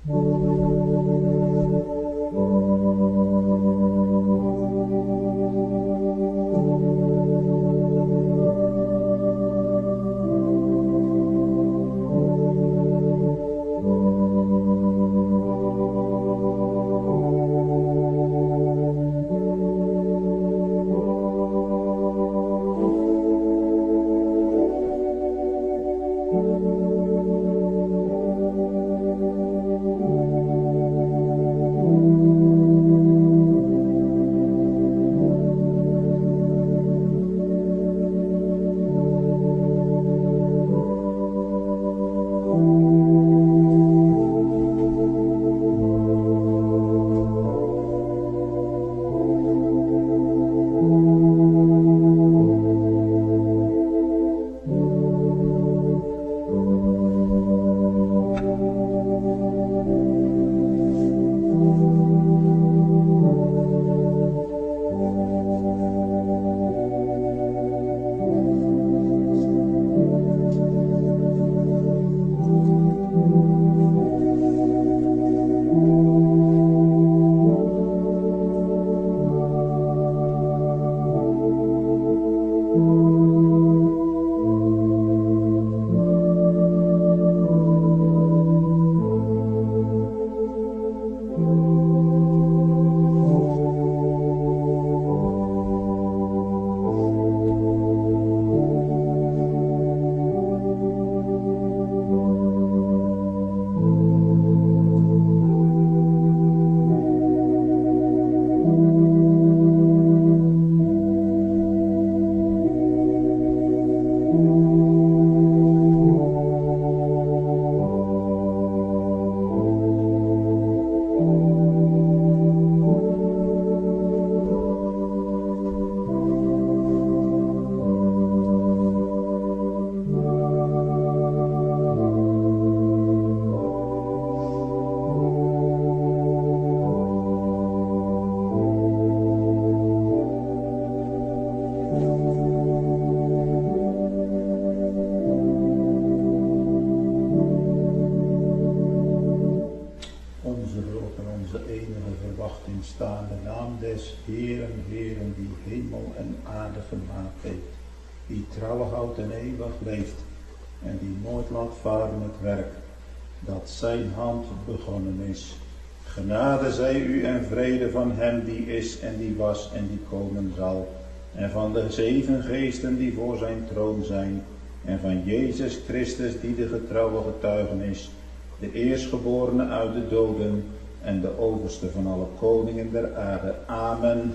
staande naam des Heeren, Heeren, die hemel en aarde gemaakt heeft, die trouwig houdt en eeuwig leeft, en die nooit laat varen het werk, dat zijn hand begonnen is. Genade zij u en vrede van hem die is en die was en die komen zal, en van de 7 geesten die voor zijn troon zijn, en van Jezus Christus die de getrouwe getuige is, de eerstgeborene uit de doden en de overste van alle koningen der aarde. Amen.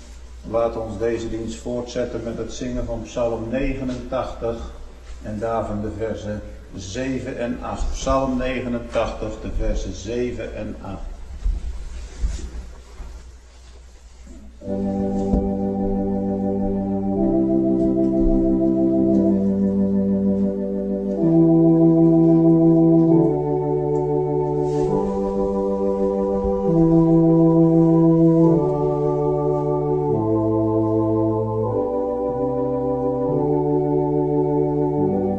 Laat ons deze dienst voortzetten met het zingen van Psalm 89 en daarvan de versen 7 en 8. Psalm 89, de versen 7 en 8.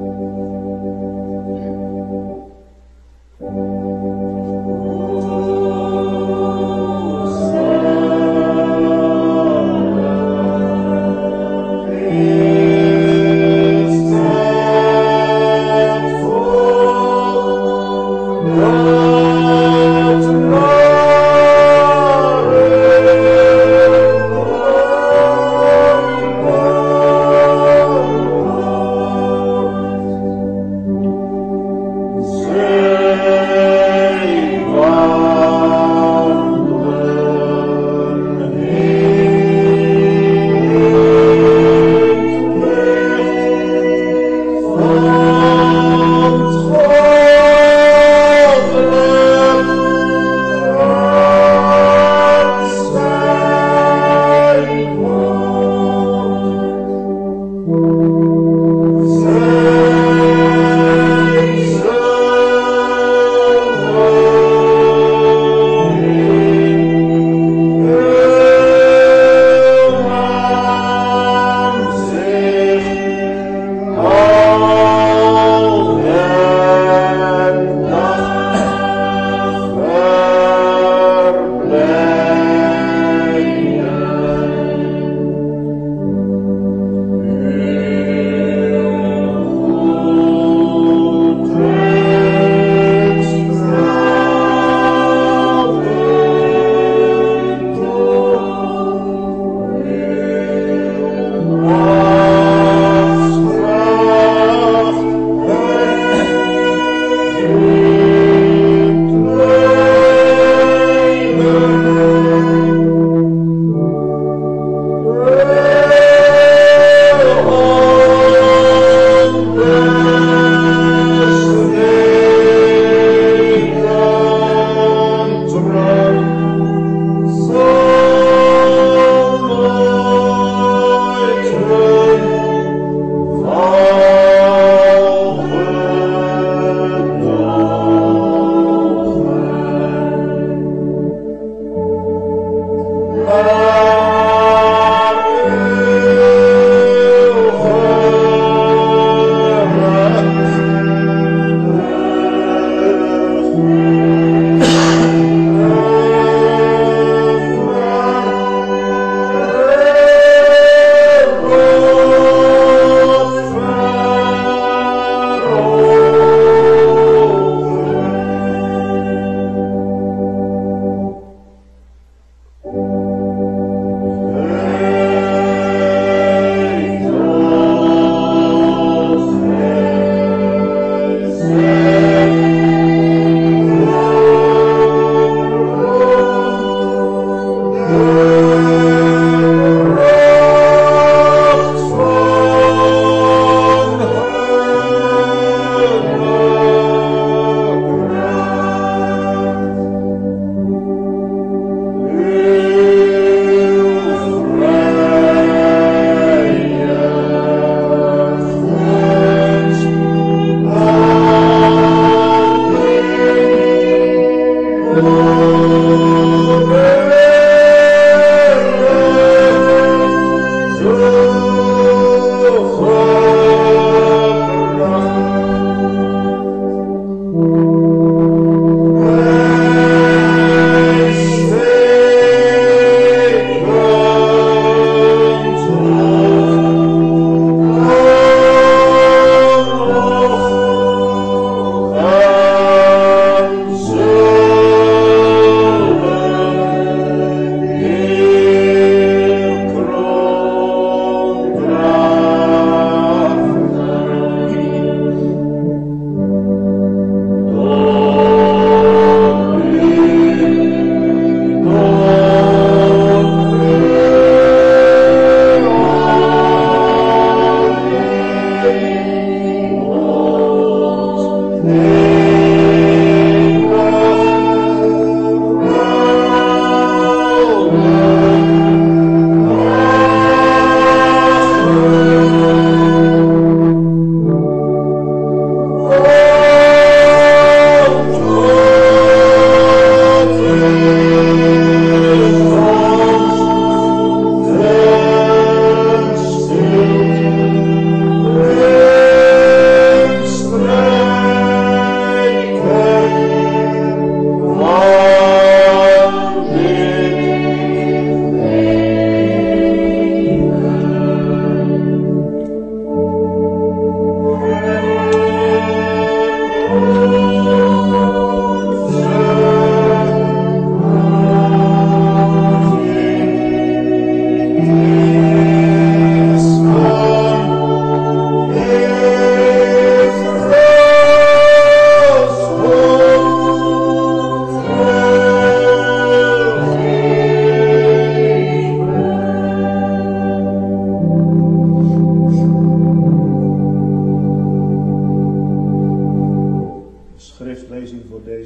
Oh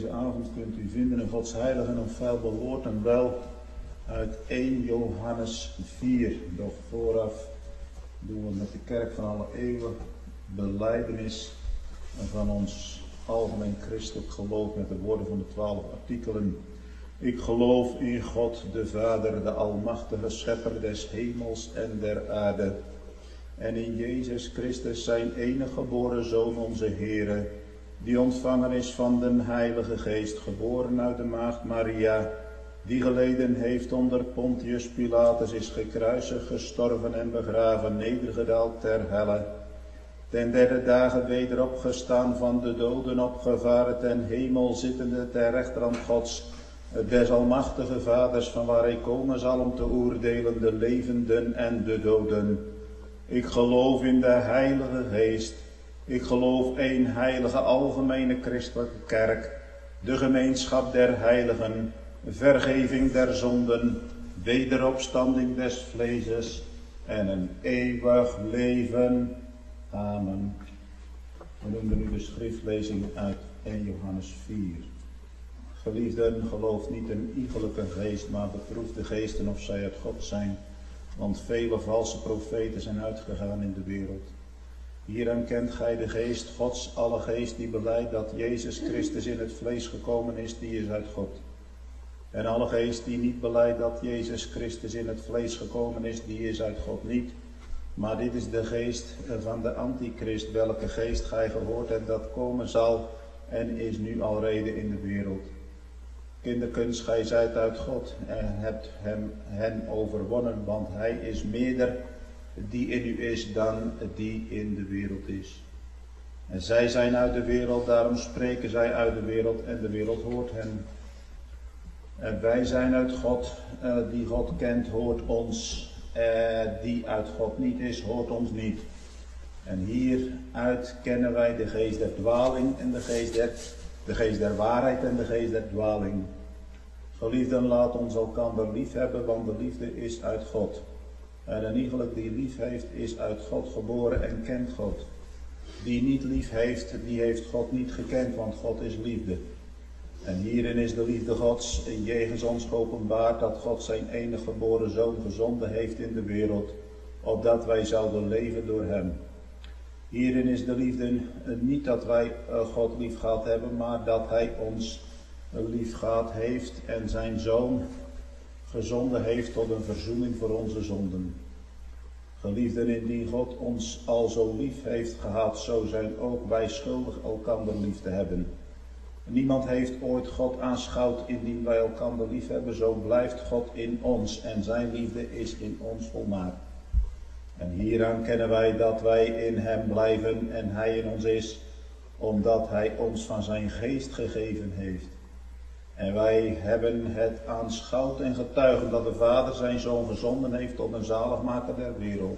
deze avond kunt u vinden in Gods heilige en onfeilbaar woord en wel uit 1 Johannes 4. Doch vooraf doen we met de kerk van alle eeuwen belijdenis van ons algemeen christelijk geloof met de woorden van de 12 artikelen. Ik geloof in God de Vader, de almachtige schepper des hemels en der aarde. En in Jezus Christus zijn enige geboren Zoon onze Heere, die ontvangen is van den Heilige Geest, geboren uit de maagd Maria, die geleden heeft onder Pontius Pilatus, is gekruisigd, gestorven en begraven, nedergedaald ter helle. Ten derde dagen weder opgestaan van de doden, opgevaren ten hemel, zittende ter rechterhand Gods, des almachtige Vaders, van waar hij komen zal om te oordelen de levenden en de doden. Ik geloof in de Heilige Geest. Ik geloof één heilige algemene christelijke kerk, de gemeenschap der heiligen, vergeving der zonden, wederopstanding des vleeses en een eeuwig leven. Amen. We noemen nu de schriftlezing uit 1 Johannes 4. Geliefden, geloof niet een iegelijke geest, maar beproef de geesten of zij uit God zijn, want vele valse profeten zijn uitgegaan in de wereld. Hieraan kent gij de geest Gods, alle geest die belijdt dat Jezus Christus in het vlees gekomen is, die is uit God. En alle geest die niet belijdt dat Jezus Christus in het vlees gekomen is, die is uit God niet. Maar dit is de geest van de antichrist, welke geest gij gehoord hebt dat komen zal en is nu alrede in de wereld. Kinderkens, gij zijt uit God en hebt hen overwonnen, want hij is meerder die in u is dan die in de wereld is. En zij zijn uit de wereld, daarom spreken zij uit de wereld en de wereld hoort hen. En wij zijn uit God, die God kent hoort ons, die uit God niet is hoort ons niet. En hieruit kennen wij de geest der dwaling en de geest der waarheid en de geest der dwaling. Geliefden, laat ons elkander lief hebben, want de liefde is uit God. En een iegelijk die lief heeft, is uit God geboren en kent God. Die niet lief heeft, die heeft God niet gekend, want God is liefde. En hierin is de liefde Gods jegens ons geopenbaard, dat God zijn enige geboren Zoon gezonden heeft in de wereld, opdat wij zouden leven door hem. Hierin is de liefde niet dat wij God lief gehad hebben, maar dat hij ons lief gehad heeft en zijn Zoon gezonden heeft tot een verzoening voor onze zonden. Geliefden, indien God ons al zo lief heeft gehad, zo zijn ook wij schuldig elkander lief te hebben. Niemand heeft ooit God aanschouwd indien wij elkander lief hebben, zo blijft God in ons en zijn liefde is in ons volmaakt. En hieraan kennen wij dat wij in hem blijven en hij in ons is, omdat hij ons van zijn geest gegeven heeft. En wij hebben het aanschouwd en getuigen dat de Vader zijn Zoon gezonden heeft tot een zaligmaker der wereld.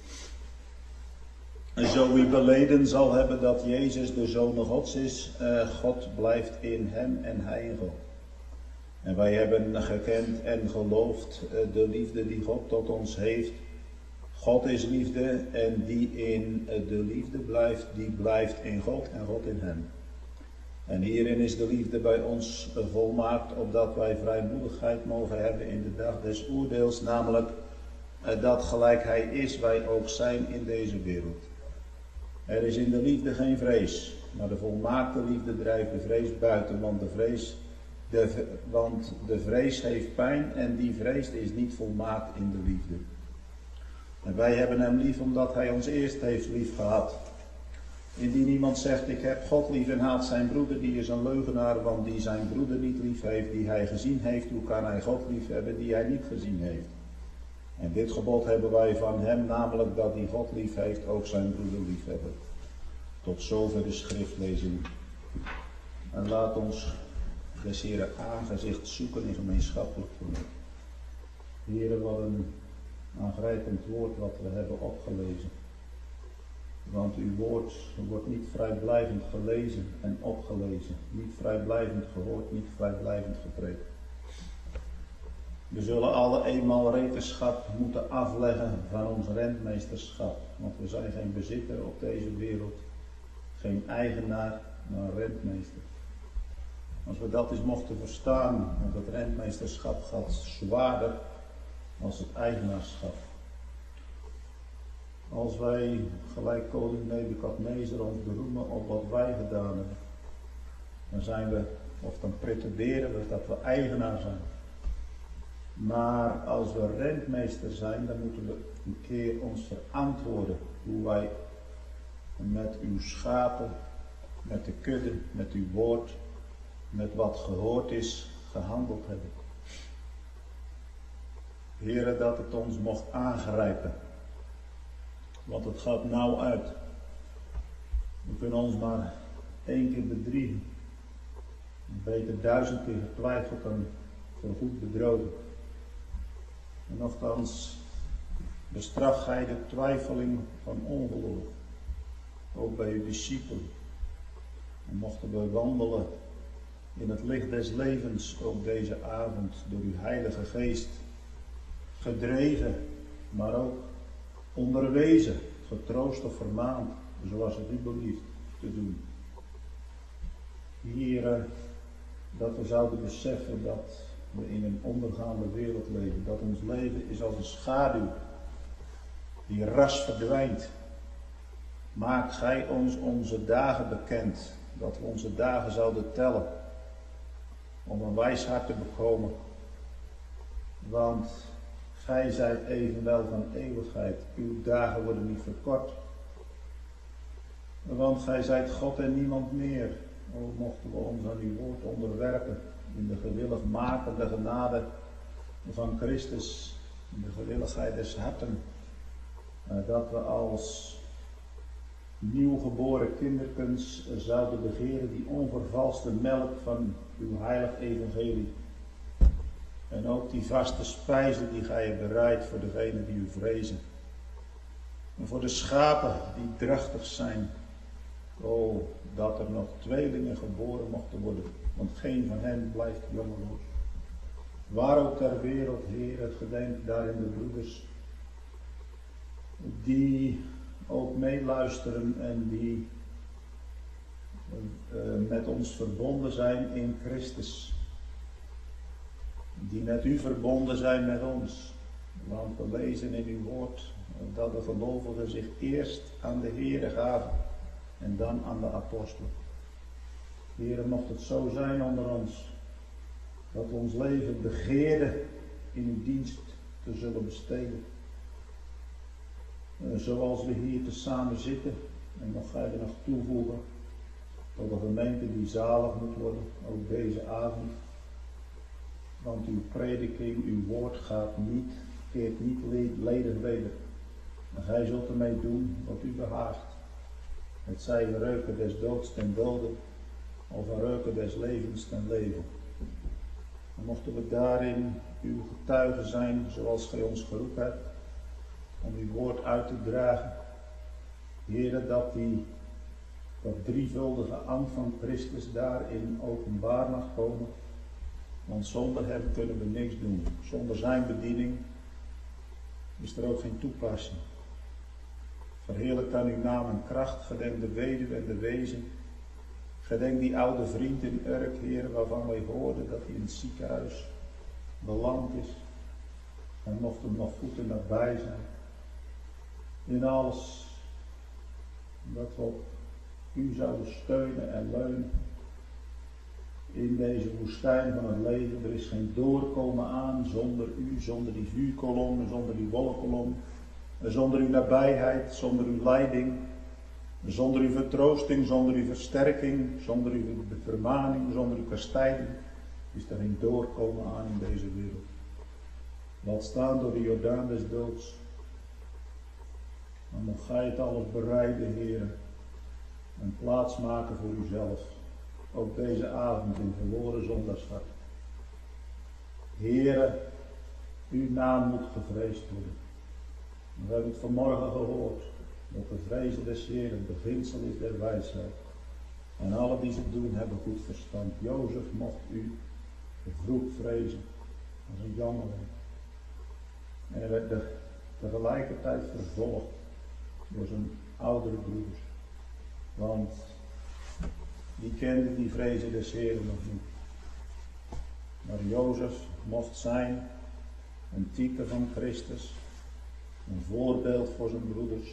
En zo wie beleden zal hebben dat Jezus de Zoon Gods is, God blijft in hem en hij in God. En wij hebben gekend en geloofd de liefde die God tot ons heeft. God is liefde en die in de liefde blijft, die blijft in God en God in hem. En hierin is de liefde bij ons volmaakt, opdat wij vrijmoedigheid mogen hebben in de dag des oordeels, namelijk dat gelijk hij is, wij ook zijn in deze wereld. Er is in de liefde geen vrees, maar de volmaakte liefde drijft de vrees buiten, want de vrees heeft pijn en die vrees is niet volmaakt in de liefde. En wij hebben hem lief omdat hij ons eerst heeft lief gehad. Indien iemand zegt, ik heb God lief en haat zijn broeder, die is een leugenaar, want die zijn broeder niet lief heeft, die hij gezien heeft, hoe kan hij God lief hebben, die hij niet gezien heeft? En dit gebod hebben wij van hem, namelijk dat die God lief heeft, ook zijn broeder lief hebben. Tot zover de schriftlezing. En laat ons des Heeren aangezicht zoeken in gemeenschappelijk geloof. Heere, wat een aangrijpend woord wat we hebben opgelezen. Want uw woord wordt niet vrijblijvend gelezen en opgelezen. Niet vrijblijvend gehoord, niet vrijblijvend gepreekt. We zullen alle eenmaal rekenschap moeten afleggen van ons rentmeesterschap. Want we zijn geen bezitter op deze wereld. Geen eigenaar, maar rentmeester. Als we dat eens mochten verstaan, want het rentmeesterschap gaat zwaarder als het eigenaarschap. Als wij, gelijk koning Nebukadnezar, ons beroemen op wat wij gedaan hebben, dan zijn we, of dan pretenderen we dat we eigenaar zijn. Maar als we rentmeester zijn, dan moeten we een keer ons verantwoorden hoe wij met uw schapen, met de kudde, met uw woord, met wat gehoord is, gehandeld hebben. Heere, dat het ons mocht aangrijpen. Want het gaat nauw uit. We kunnen ons maar 1 keer bedriegen. Beter 1000 keer getwijfeld dan voorgoed bedrogen. En nochtans bestraf gij de twijfeling van ongeloof. Ook bij uw discipelen. En mochten we wandelen in het licht des levens ook deze avond door uw Heilige Geest. Gedreven, maar ook onderwezen, getroost of vermaand, zoals het u belieft te doen. Here, dat we zouden beseffen dat we in een ondergaande wereld leven. Dat ons leven is als een schaduw die ras verdwijnt. Maak gij ons onze dagen bekend, dat we onze dagen zouden tellen, om een wijs hart te bekomen. Want gij zijt evenwel van eeuwigheid, uw dagen worden niet verkort. Want gij zijt God en niemand meer. O, mochten we ons aan uw woord onderwerpen, in de gewilligmakende genade van Christus, in de gewilligheid des harten, dat we als nieuwgeboren kinderkens zouden begeren die onvervalste melk van uw heilig evangelie. En ook die vaste spijzen die gij hebt bereid voor degenen die u vrezen. En voor de schapen die drachtig zijn. O, dat er nog tweelingen geboren mochten worden, want geen van hen blijft jongeloos. Waar ook ter wereld, Heer, het gedenk daarin de broeders, die ook meeluisteren en die met ons verbonden zijn in Christus. Die met u verbonden zijn met ons. Want we lezen in uw woord dat de gelovigen zich eerst aan de Heere gaven en dan aan de apostelen. Heere, mocht het zo zijn onder ons, dat we ons leven begeerden in uw dienst te zullen besteden. Zoals we hier tezamen zitten, en nog ga je er nog toevoegen, tot een gemeente die zalig moet worden, ook deze avond. Want uw prediking, uw woord keert niet ledig weder. En gij zult ermee doen wat u behaagt. Het zij een reuken des doods ten dode, of een reuken des levens ten leven. En mochten we daarin uw getuigen zijn, zoals gij ons geroepen hebt, om uw woord uit te dragen. Heere, dat drievuldige ambt van Christus daarin openbaar mag komen. Want zonder hem kunnen we niks doen. Zonder zijn bediening is er ook geen toepassing. Verheerlijk dan uw naam en kracht. Gedenk de weduwe en de wezen. Gedenk die oude vriend in Urk, Heer, waarvan wij hoorden dat hij in het ziekenhuis beland is. En mocht hem nog goed en nabij zijn. In alles dat we op u zouden steunen en leunen. In deze woestijn van het leven, er is geen doorkomen aan zonder u, zonder die vuurkolom, zonder die wolkenkolom, zonder uw nabijheid, zonder uw leiding, zonder uw vertroosting, zonder uw versterking, zonder uw vermaning, zonder uw kastijding, is er geen doorkomen aan in deze wereld. Laat staan door de Jordaan des doods. Dan mocht gij het alles bereiden, Heer, en plaats maken voor uzelf. Ook deze avond in verloren zondagshart. Heere, uw naam moet gevreesd worden. We hebben het vanmorgen gehoord, dat de vrezen des Heeren het beginsel is der wijsheid. En alle die ze doen hebben goed verstand. Jozef mocht u vervroegd vrezen als een jongeling. En hij werd tegelijkertijd vervolgd door zijn oudere broeders. Want die kenden die vrezen des Heeren nog niet. van Jozef mocht zijn, een type van Christus, een voorbeeld voor zijn broeders.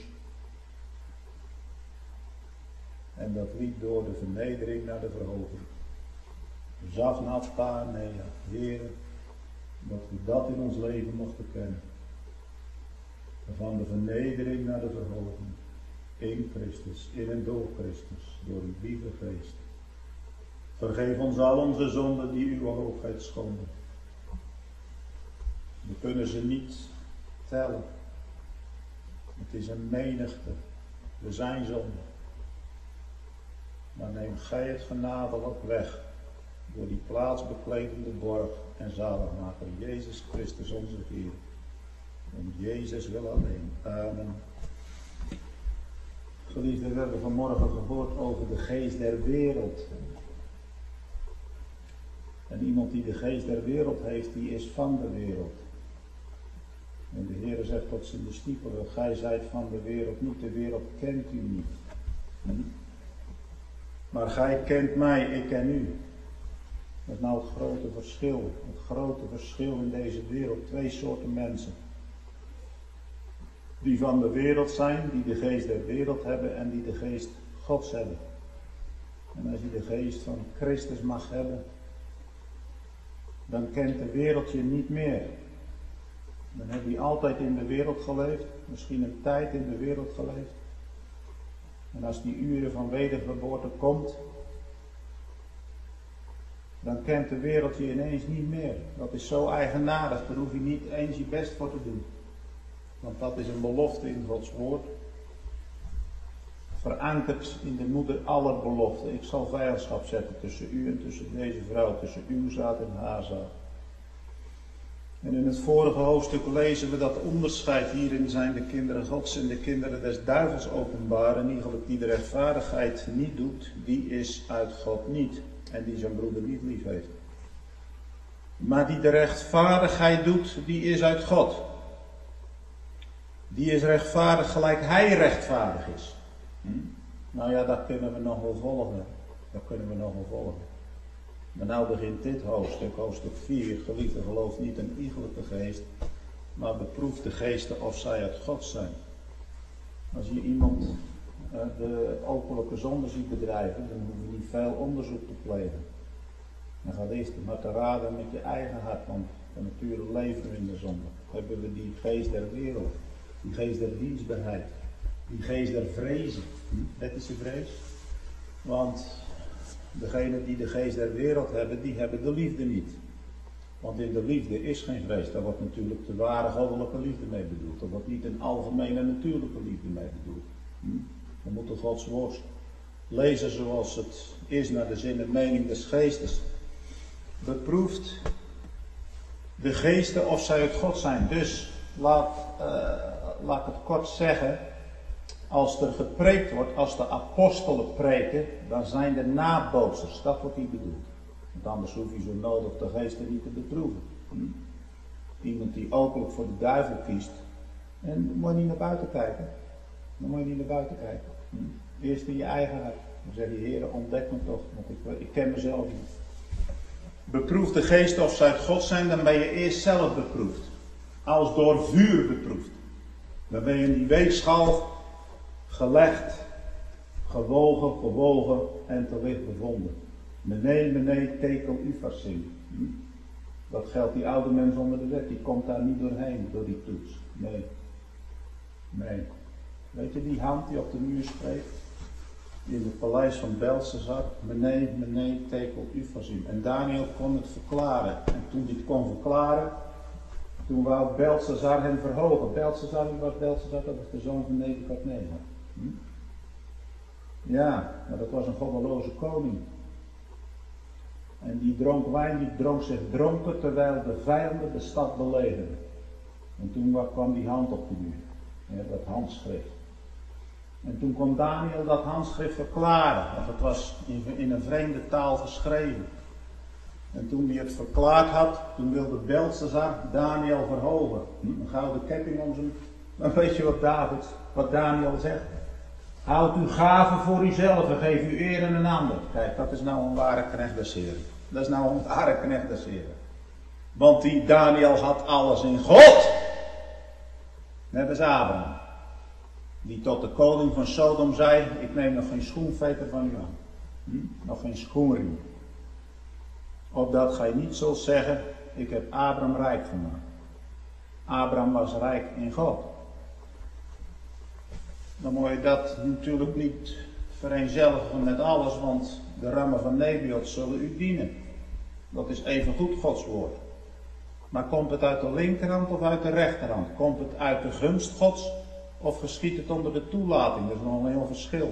En dat liep door de vernedering naar de verhoging. Zafnat Panea, Heer, dat we dat in ons leven mochten kennen. Van de vernedering naar de verhoging. In Christus, in en door Christus, door uw lieve geest. Vergeef ons al onze zonden die uw hoogheid schonden. We kunnen ze niet tellen. Het is een menigte. We zijn zonde. Maar neem gij het genadelijk weg. Door die plaatsbekledende borg en zaligmaker Jezus Christus onze Heer. Om Jezus wil alleen. Amen. Geliefden, we hebben vanmorgen gehoord over de geest der wereld. En iemand die de geest der wereld heeft, die is van de wereld. En de Heer zegt tot zijn discipelen, gij zijt van de wereld niet, de wereld kent u niet. Maar gij kent mij, ik ken u. Dat is nou het grote verschil. Het grote verschil in deze wereld. Twee soorten mensen. Die van de wereld zijn, die de geest der wereld hebben en die de geest Gods hebben. En als je de geest van Christus mag hebben, dan kent de wereld je niet meer. Dan heb je altijd in de wereld geleefd, misschien een tijd in de wereld geleefd. En als die uren van wedergeboorte komt, dan kent de wereld je ineens niet meer. Dat is zo eigenaardig, daar hoef je niet eens je best voor te doen. Want dat is een belofte in Gods woord. Verankerd in de moeder aller beloften. Ik zal vijandschap zetten tussen u en tussen deze vrouw, tussen uw zaad en haar zaad. En in het vorige hoofdstuk lezen we dat onderscheid. Hierin zijn de kinderen Gods en de kinderen des duivels openbaar. En eigenlijk die de rechtvaardigheid niet doet, die is uit God niet. En die zijn broeder niet lief heeft. Maar die de rechtvaardigheid doet, die is uit God. Die is rechtvaardig gelijk hij rechtvaardig is. Nou ja, dat kunnen we nog wel volgen. Dat kunnen we nog wel volgen. Maar nou begint dit hoofdstuk, hoofdstuk 4. Geliefde, geloof niet een iegelijke geest, maar beproef de geesten of zij uit God zijn. Als je iemand de openlijke zonde ziet bedrijven, dan hoef je niet veel onderzoek te plegen. Dan gaat eerst maar te raden met je eigen hart, want van nature leven we in de zonde. Hebben we die geest der wereld, die geest der dienstbaarheid, die geest der vrezen, ethische vrees. Want degenen die de geest der wereld hebben, die hebben de liefde niet. Want in de liefde is geen vrees. Daar wordt natuurlijk de ware goddelijke liefde mee bedoeld. Er wordt niet een algemene natuurlijke liefde mee bedoeld. We moeten Gods woord lezen zoals het is naar de zin en mening des geestes. Beproeft de geesten of zij uit God zijn. Dus laat ik het kort zeggen. Als er gepreekt wordt, als de apostelen preken, dan zijn er nabootsers. Dat wordt hier bedoeld. Want anders hoef je zo nodig de geesten niet te beproeven. Iemand die openlijk voor de duivel kiest. En dan moet je niet naar buiten kijken. Dan moet je niet naar buiten kijken. Eerst in je eigen hart. Dan zeg je, Heer, ontdek me toch, want ik ken mezelf niet. Beproef de geesten of ze uit God zijn, dan ben je eerst zelf beproefd. Als door vuur beproefd. Dan ben je in die weegschaal gelegd, gewogen en te licht bevonden. Mene, tekel, ufarsin. Dat geldt die oude mens onder de wet, die komt daar niet doorheen, door die toets. Nee. Weet je die hand die op de muur spreekt? Die in het paleis van Belshazzar. Mene, tekel, ufarsin. En Daniel kon het verklaren. En toen hij het kon verklaren, toen wou Belshazzar hem verhogen. Belshazzar, wie was Belshazzar? Dat was de zoon van Nebukadnezar. Ja, maar dat was een goddeloze koning. En die dronk wijn, die dronk zich dronken terwijl de vijanden de stad belegerden. En toen kwam die hand op de muur. Ja, dat handschrift. En toen kon Daniel dat handschrift verklaren. Want het was in een vreemde taal geschreven. En toen hij het verklaard had, toen wilde Belshazzar Daniel verhogen. Een gouden ketting om zijn. Dan weet je wat Daniel zegt. Houd uw gaven voor uzelf en geef uw eer aan een ander. Kijk, dat is nou een ware knecht des Heren. Dat is nou een ware knecht des Heren. Want die Daniel had alles in God. Net als Abraham. Die tot de koning van Sodom zei, ik neem nog geen schoenveter van u aan. Nog geen schoenriem. Opdat gij niet zult zeggen, ik heb Abraham rijk gemaakt. Abraham was rijk in God. Dan moet je dat natuurlijk niet vereenzelvigen met alles, want de rammen van Nebiot zullen u dienen. Dat is evengoed Gods woord. Maar komt het uit de linkerhand of uit de rechterhand? Komt het uit de gunst Gods of geschiet het onder de toelating? Dat is nog een heel verschil.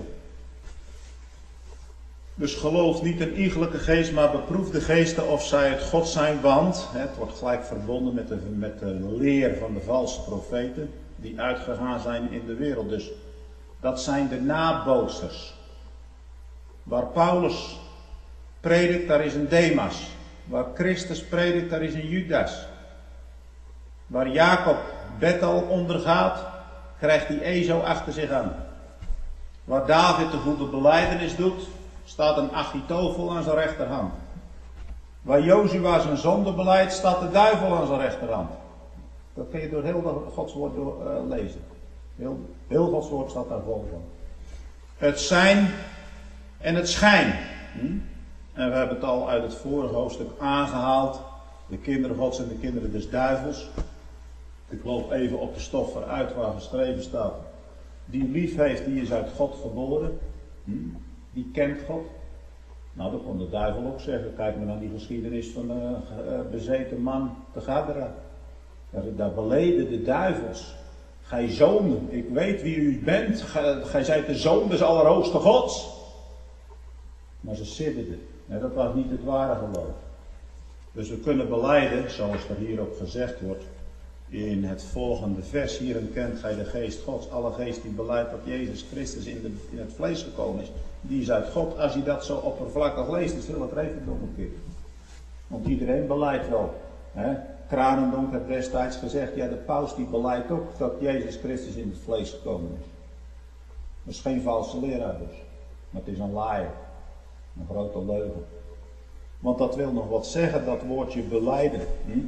Dus geloof niet een iegelijke geest, maar beproef de geesten of zij het God zijn, want het wordt gelijk verbonden met de leer van de valse profeten die uitgegaan zijn in de wereld. Dus dat zijn de nabootsers. Waar Paulus predikt, daar is een Demas. Waar Christus predikt, daar is een Judas. Waar Jacob Bethel ondergaat, krijgt hij Ezo achter zich aan. Waar David de goede belijdenis doet, staat een Achitofel aan zijn rechterhand. Waar Jozua zijn zonde beleidt, staat de duivel aan zijn rechterhand. Dat kun je door heel Gods woord lezen. Heel Gods woord staat daar vol van. Het zijn en het schijn. En we hebben het al uit het vorige hoofdstuk aangehaald. De kinderen Gods en de kinderen des duivels. Ik loop even op de stof vooruit waar geschreven staat. Die lief heeft, die is uit God geboren. Die kent God. Nou, dat kon de duivel ook zeggen. Kijk maar naar die geschiedenis van de bezeten man te Gadara. Daar beleden de duivels. Gij zoon, ik weet wie u bent. Gij zijt de zoon des Allerhoogste Gods. Maar ze sidderden. Dat was niet het ware geloof. Dus we kunnen belijden, zoals er hier ook gezegd wordt, in het volgende vers. Hierin kent gij de geest Gods. Alle geest die beleidt dat Jezus Christus in het vlees gekomen is, die is uit God. Als je dat zo oppervlakkig leest, dan wil het even omgekeerd. Want iedereen beleidt wel. Kranendonk heeft destijds gezegd, ja, de paus die beleidt ook dat Jezus Christus in het vlees gekomen is. Dat is geen valse leraar dus. Maar het is een laaier. Een grote leugen. Want dat wil nog wat zeggen, dat woordje belijden.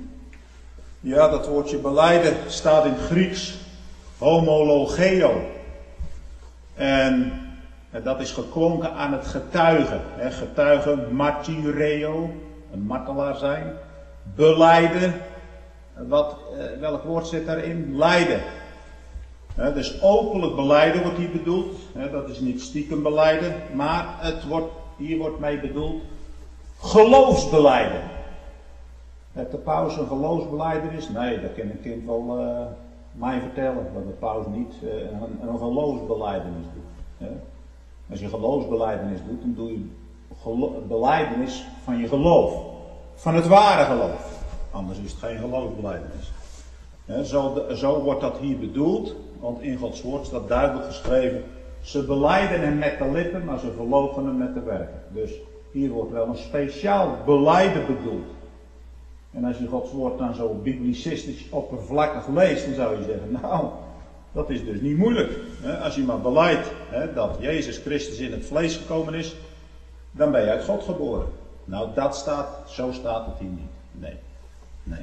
Ja, dat woordje belijden staat in het Grieks homologeo. En dat is geklonken aan het getuigen. Getuigen, martyreo, een martelaar zijn. Belijden, welk woord zit daarin? Lijden. Dus openlijk belijden wordt hier bedoeld. Dat is niet stiekem belijden, maar hier wordt mee bedoeld geloofsbelijden. Heeft de paus een geloofsbelijdenis? Nee, dat kan een kind wel mij vertellen, dat de paus niet een geloofsbelijdenis doet. Als je geloofsbelijdenis doet, dan doe je belijdenis van je geloof. Van het ware geloof. Anders is het geen geloofsbelijdenis. Zo wordt dat hier bedoeld, want in Gods woord staat duidelijk geschreven, ze belijden hem met de lippen, maar ze verloochenen hem met de werken. Dus hier wordt wel een speciaal belijden bedoeld. En als je Gods woord dan zo biblicistisch oppervlakkig leest, dan zou je zeggen, nou, dat is dus niet moeilijk. Als je maar belijdt dat Jezus Christus in het vlees gekomen is, dan ben je uit God geboren. Nou, zo staat het hier niet. Nee.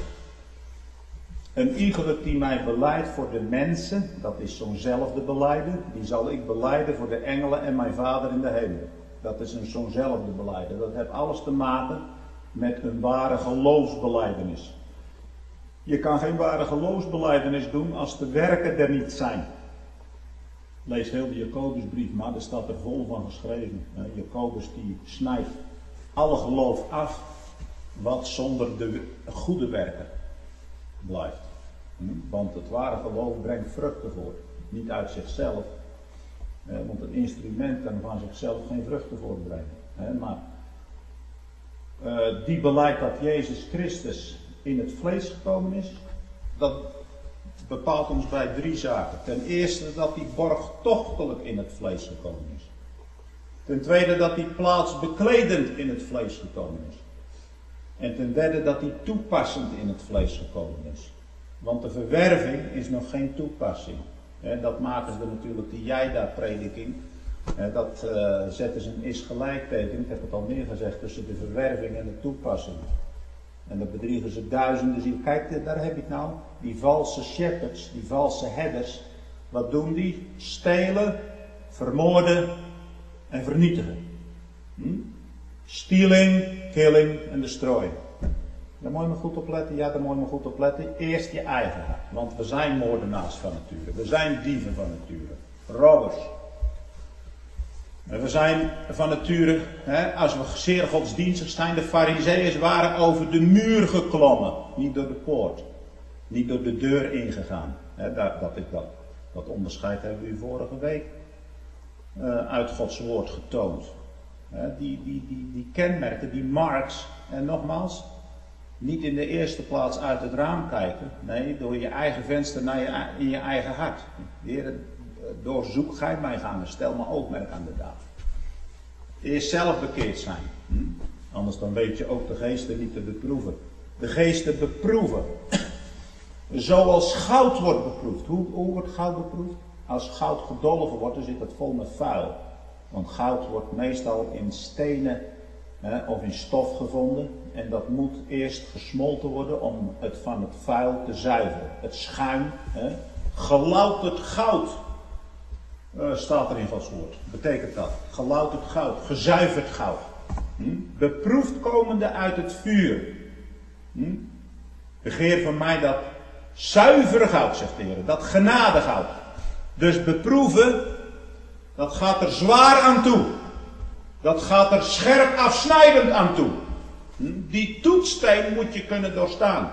Een iegelijk die mij belijdt voor de mensen, dat is zo'nzelfde belijden, die zal ik belijden voor de engelen en mijn Vader in de hemel. Dat is zo'nzelfde belijden. Dat heeft alles te maken met een ware geloofsbelijdenis. Je kan geen ware geloofsbelijdenis doen als de werken er niet zijn. Lees heel de Jacobusbrief, maar daar staat er vol van geschreven. Jacobus die snijdt alle geloof af wat zonder de goede werken blijft. Want het ware geloof brengt vruchten voort. Niet uit zichzelf. Want een instrument kan van zichzelf geen vruchten voortbrengen. Maar die belijdt dat Jezus Christus in het vlees gekomen is. Dat bepaalt ons bij 3 zaken. Ten eerste dat hij borgtochtelijk in het vlees gekomen is. Ten tweede dat hij plaatsbekledend in het vlees gekomen is. En ten derde dat hij toepassend in het vlees gekomen is. Want de verwerving is nog geen toepassing. Dat maken ze natuurlijk, die Jijda-prediking. Dat zetten ze een is gelijkteken. Ik heb het al meer gezegd, tussen de verwerving en de toepassing. En dan bedriegen ze duizenden zielen. Kijk, daar heb je het nou. Die valse shepherds, die valse herders. Wat doen die? Stelen, vermoorden en vernietigen. Stealing, killing en destroy. Daar moet je maar goed op letten. Ja, daar moet je maar goed op letten. Eerst je eigen hart. Want we zijn moordenaars van nature. We zijn dieven van nature. Robbers. En we zijn van nature, als we zeer godsdienstig zijn, de Farizeeërs waren over de muur geklommen. Niet door de poort. Niet door de deur ingegaan. Dat onderscheid hebben we u vorige week uit Gods woord getoond. Die kenmerken, die marks, en nogmaals, niet in de eerste plaats uit het raam kijken. Nee, door je eigen venster in je eigen hart. Heer, doorzoek gij mij gaan en stel me oogmerk aan de dag. Eerst zelf bekeerd zijn. Anders dan weet je ook de geesten niet te beproeven. De geesten beproeven. Zoals goud wordt beproefd. Hoe wordt goud beproefd? Als goud gedolven wordt, dan zit het vol met vuil. Want goud wordt meestal in stenen of in stof gevonden. En dat moet eerst gesmolten worden om het van het vuil te zuiveren. Het schuim, gelouterd goud, staat er in Gods woord. Betekent dat? Gelouterd goud, gezuiverd goud. Beproefd komende uit het vuur. Begeer van mij dat zuivere goud, zegt de Heer. Dat genadegoud. Dus beproeven, dat gaat er zwaar aan toe. Dat gaat er scherp afsnijdend aan toe. Die toetssteen moet je kunnen doorstaan.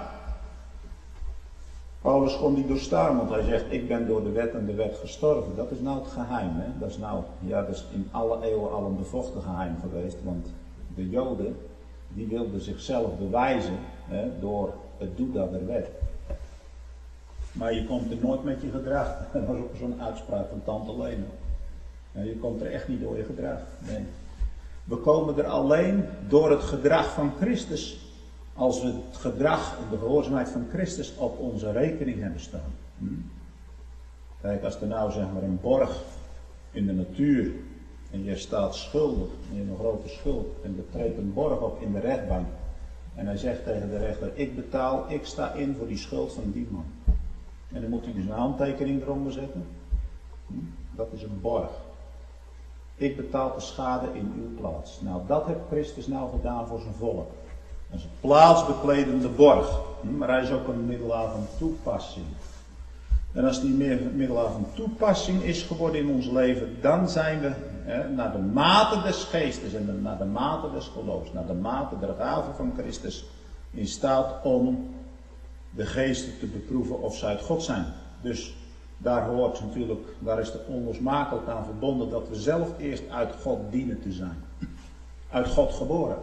Paulus kon die doorstaan, want hij zegt, ik ben door de wet en de wet gestorven. Dat is nou het geheim. Hè? Dat is in alle eeuwen al een bevochten geheim geweest. Want de Joden, die wilden zichzelf bewijzen door het doen dat er werd. Maar je komt er nooit met je gedrag. Dat was ook zo'n uitspraak van tante Leno. Je komt er echt niet door je gedrag. Nee. We komen er alleen door het gedrag van Christus. Als we het gedrag en de gehoorzaamheid van Christus op onze rekening hebben staan. Kijk, als er nou zeg maar een borg in de natuur. En je staat schuldig. En je hebt een grote schuld. En er treedt een borg op in de rechtbank. En hij zegt tegen de rechter, ik sta in voor die schuld van die man. En dan moet hij dus een handtekening eronder zetten. Dat is een borg. Ik betaal de schade in uw plaats. Nou, dat heeft Christus nou gedaan voor zijn volk. Dat is een plaatsbekledende borg. Maar hij is ook een middelaar van toepassing. En als die middelaar van toepassing is geworden in ons leven, dan zijn we naar de mate des geestes en naar de mate des geloofs, naar de mate der gave van Christus in staat om de geesten te beproeven of ze uit God zijn. Dus daar hoort natuurlijk, daar is het onlosmakelijk aan verbonden dat we zelf eerst uit God dienen te zijn. Uit God geboren.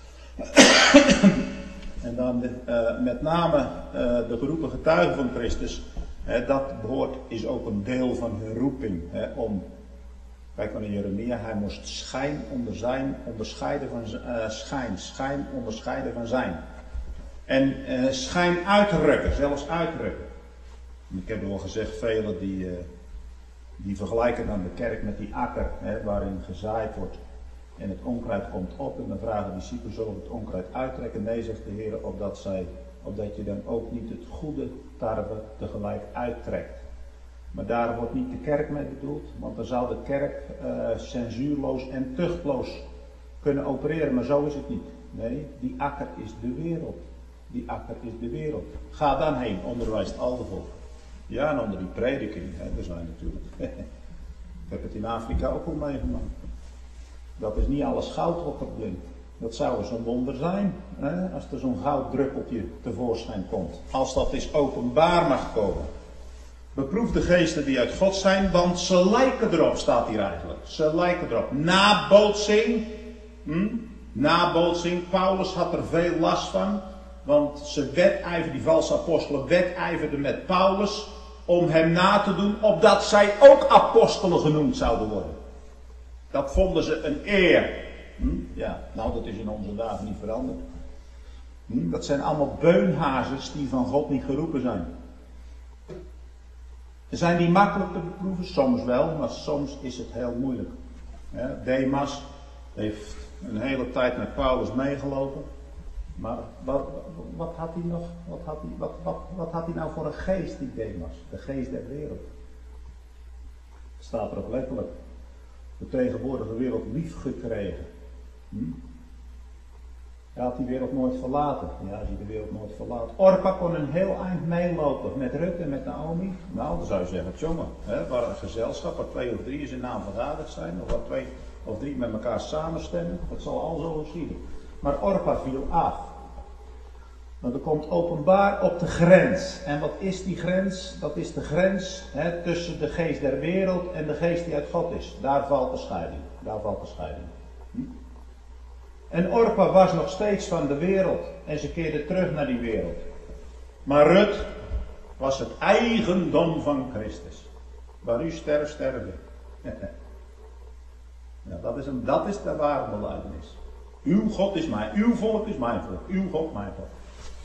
En dan met name de geroepen getuigen van Christus. Dat is ook een deel van hun roeping. Kijk maar naar Jeremia, hij moest schijn onderscheiden van zijn. En schijn uitrukken, zelfs uitrukken. Ik heb al gezegd, velen die vergelijken dan de kerk met die akker waarin gezaaid wordt. En het onkruid komt op en dan vragen de discipelen, zullen we het onkruid uittrekken? Nee, zegt de Heer, opdat je dan ook niet het goede tarwe tegelijk uittrekt. Maar daar wordt niet de kerk mee bedoeld, want dan zou de kerk censuurloos en tuchtloos kunnen opereren, maar zo is het niet. Nee, die akker is de wereld. Die akker is de wereld. Ga dan heen, onderwijst al de volk. Ja, en onder die prediking, er zijn natuurlijk. Ik heb het in Afrika ook al meegemaakt. Dat is niet alles goud wat er blinkt. Dat zou zo'n wonder zijn, als er zo'n gouddruppeltje tevoorschijn komt. Als dat is openbaar mag komen. Beproef de geesten die uit God zijn, want ze lijken erop, staat hier eigenlijk. Ze lijken erop. Nabootsing. Nabootsing. Paulus had er veel last van. Want die valse apostelen wedijverden met Paulus om hem na te doen, opdat zij ook apostelen genoemd zouden worden. Dat vonden ze een eer. Ja, nou dat is in onze dagen niet veranderd. Dat zijn allemaal beunhazers die van God niet geroepen zijn. Zijn die makkelijk te beproeven? Soms wel, maar soms is het heel moeilijk. Demas heeft een hele tijd met Paulus meegelopen. Maar wat had hij nog? Wat had hij nou voor een geest, die Demas? De geest der wereld. Het staat er ook letterlijk. De tegenwoordige wereld lief gekregen. Hij had die wereld nooit verlaten. Ja, als je de wereld nooit verlaat. Orpa kon een heel eind meelopen met Rut en met Naomi. Nou, dan zou je zeggen, jongen, waar een gezelschap, waar 2 of 3 in zijn naam vergaderd zijn, of waar 2 of 3 met elkaar samenstemmen, dat zal al zo geschieden. Maar Orpa viel af. Want er komt openbaar op de grens. En wat is die grens? Dat is de grens tussen de geest der wereld en de geest die uit God is. Daar valt de scheiding. Daar valt de scheiding. En Orpa was nog steeds van de wereld. En ze keerde terug naar die wereld. Maar Rut was het eigendom van Christus. Waar u sterft, sterven. Ja, dat is de ware belijdenis. Uw God is mijn, uw volk is mijn volk. Uw God, mijn volk.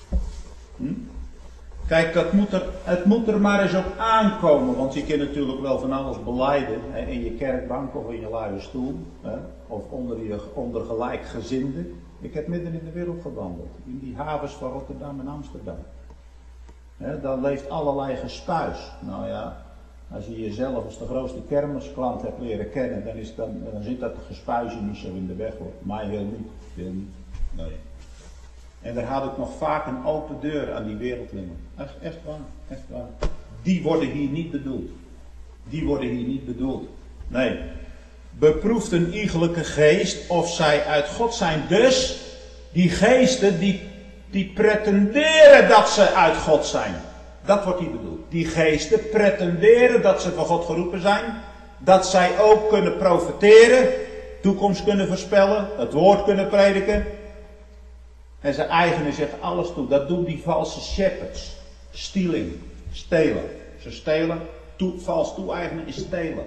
Kijk, het moet er maar eens op aankomen. Want je kunt natuurlijk wel van alles belijden. In je kerkbank of in je luie stoel. Of onder gelijkgezinden. Ik heb midden in de wereld gewandeld. In die havens van Rotterdam en Amsterdam. Daar leeft allerlei gespuis. Nou ja, als je jezelf als de grootste kermisklant hebt leren kennen. Dan zit dat gespuisje niet zo in de weg. Hoor. Mij heel niet. Nee. En daar had ik nog vaak een open deur aan die wereldlingen. Echt waar, echt waar. Die worden hier niet bedoeld. Die worden hier niet bedoeld. Nee. Beproeft een iegelijke geest of zij uit God zijn. Dus die geesten die pretenderen dat ze uit God zijn. Dat wordt hier bedoeld. Die geesten pretenderen dat ze van God geroepen zijn. Dat zij ook kunnen profeteren. Toekomst kunnen voorspellen. Het woord kunnen prediken. En ze eigenen zich alles toe. Dat doen die valse shepherds. Stealing. Stelen. Ze stelen. Vals toe-eigenen is stelen.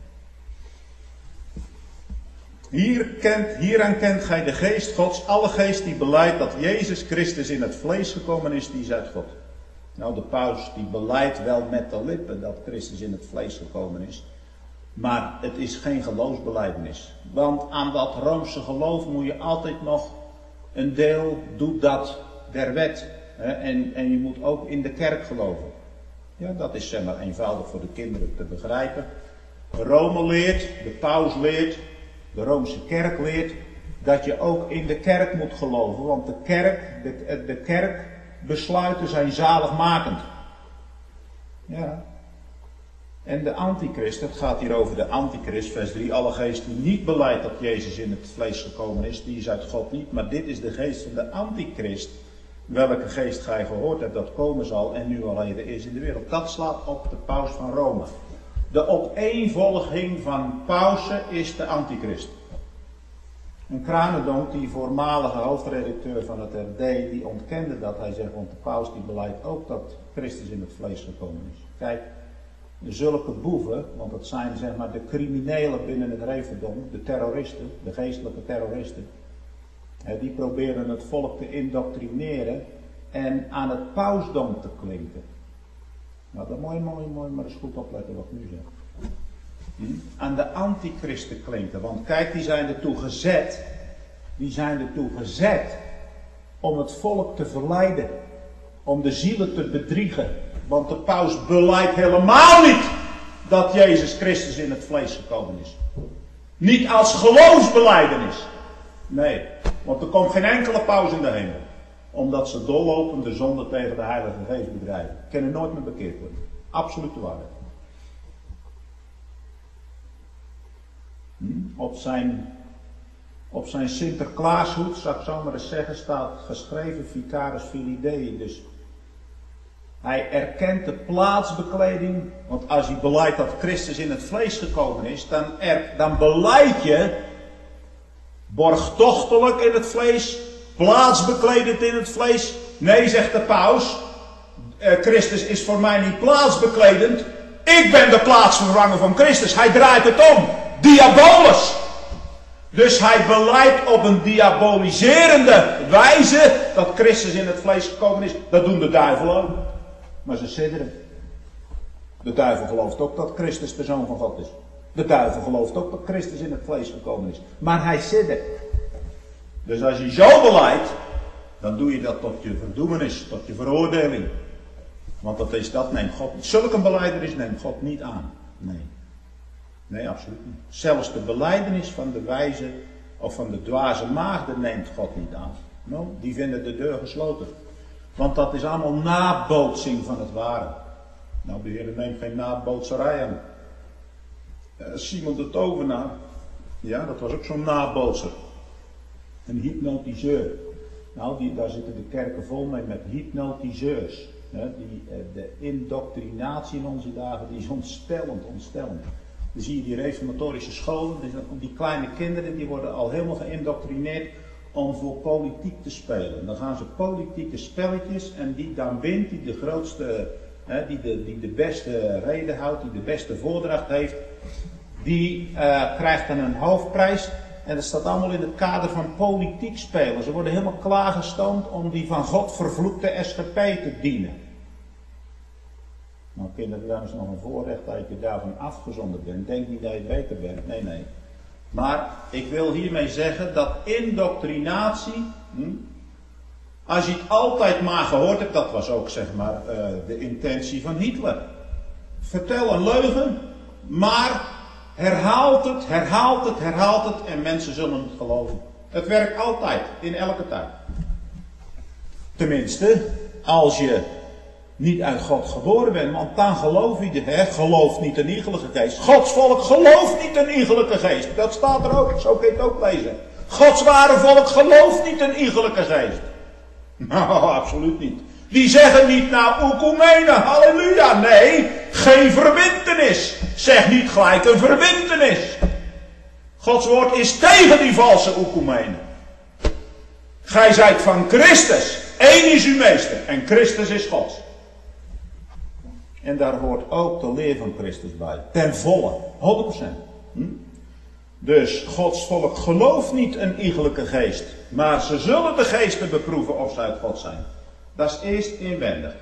Hieraan kent gij de geest Gods. Alle geest die belijdt dat Jezus Christus in het vlees gekomen is, die is uit God. Nou, de paus die belijdt wel met de lippen dat Christus in het vlees gekomen is. Maar het is geen geloofsbelijdenis. Want aan dat Roomse geloof moet je altijd nog een deel doet dat der wet. En je moet ook in de kerk geloven. Ja, dat is zeg maar eenvoudig voor de kinderen te begrijpen. Rome leert, de paus leert, de Roomse kerk leert dat je ook in de kerk moet geloven. Want de kerkbesluiten zijn zaligmakend. Ja. En de antichrist, het gaat hier over de antichrist, vers 3. Alle geest die niet belijdt dat Jezus in het vlees gekomen is, die is uit God niet. Maar dit is de geest van de antichrist. Welke geest gij gehoord hebt dat komen zal en nu al heden is in de wereld. Dat slaat op de paus van Rome. De opeenvolging van pausen is de antichrist. Een Kranendonk, die voormalige hoofdredacteur van het RD, die ontkende dat. Hij zegt, want de paus die beleidt ook dat Christus in het vlees gekomen is. Kijk, zulke boeven, want dat zijn zeg maar de criminelen binnen het reverdom, de terroristen, de geestelijke terroristen. Die proberen het volk te indoctrineren en aan het pausdom te klinken. Nou, dat moet je maar eens goed opletten wat ik nu zeg. Aan de antichristen klinken, want kijk, die zijn ertoe gezet om het volk te verleiden, om de zielen te bedriegen. Want de paus belijdt helemaal niet dat Jezus Christus in het vlees gekomen is. Niet als geloofsbelijdenis. Nee, want er komt geen enkele paus in de hemel. Omdat ze dollopen de zonde tegen de Heilige Geest bedrijven. Kunnen nooit meer bekeerd worden. Absolute waarheid. Op zijn Sinterklaashoed, zou ik zo maar eens zeggen, staat geschreven Vicaris Filidei. Dus hij erkent de plaatsbekleding. Want als hij belijdt dat Christus in het vlees gekomen is, dan belijdt je borgtochtelijk in het vlees, plaatsbekledend in het vlees. Nee, zegt de paus, Christus is voor mij niet plaatsbekledend. Ik ben de plaatsvervanger van Christus. Hij draait het om. Diabolus. Dus hij belijdt op een diaboliserende wijze dat Christus in het vlees gekomen is. Dat doen de duivel ook. Maar ze sidderen. De duivel gelooft ook dat Christus de Zoon van God is. De duivel gelooft ook dat Christus in het vlees gekomen is. Maar hij siddert. Dus als je zo belijdt, dan doe je dat tot je verdoemenis, tot je veroordeling. Want dat neemt God niet. Zulke belijdenis neemt God niet aan. Nee. Nee, absoluut niet. Zelfs de belijdenis van de wijze of van de dwaze maagden neemt God niet aan. Nou, die vinden de deur gesloten. Want dat is allemaal nabootsing van het ware. Nou, de Heer neemt geen nabootzerij aan. Simon de tovenaar, ja, dat was ook zo'n nabootser. Een hypnotiseur. Nou, daar zitten de kerken vol mee met hypnotiseurs. De indoctrinatie in onze dagen, die is ontstellend. Dan zie je die reformatorische scholen, die kleine kinderen, die worden al helemaal geïndoctrineerd om voor politiek te spelen. Dan gaan ze politieke spelletjes en dan wint die de grootste, die de beste reden houdt, die de beste voordracht heeft, die krijgt dan een hoofdprijs. En dat staat allemaal in het kader van politiek spelen. Ze worden helemaal klaargestoomd om die van God vervloekte SGP te dienen. Nou, kinderen, daar is nog een voorrecht dat je daarvan afgezonderd bent. Denk niet dat je beter bent. Nee. Maar ik wil hiermee zeggen dat indoctrinatie, als je het altijd maar gehoord hebt, dat was ook zeg maar de intentie van Hitler. Vertel een leugen, maar herhaalt het en mensen zullen het geloven. Het werkt altijd, in elke tijd. Tenminste, als je niet uit God geboren bent, want dan geloof je gelooft niet een iegelijke geest. Gods volk gelooft niet een iegelijke geest. Dat staat er ook, zo kun je het ook lezen. Gods ware volk gelooft niet een iegelijke geest. Nou, absoluut niet. Die zeggen niet, nou, oekumene, halleluja. Nee, geen verbintenis. Zeg niet gelijk een verbintenis. Gods woord is tegen die valse oekumene. Gij zijt van Christus. Eén is uw meester en Christus is Gods. En daar hoort ook de leer van Christus bij. Ten volle, 100%. Dus Gods volk gelooft niet een iegelijke geest. Maar ze zullen de geesten beproeven of ze uit God zijn. Dat is eerst inwendig.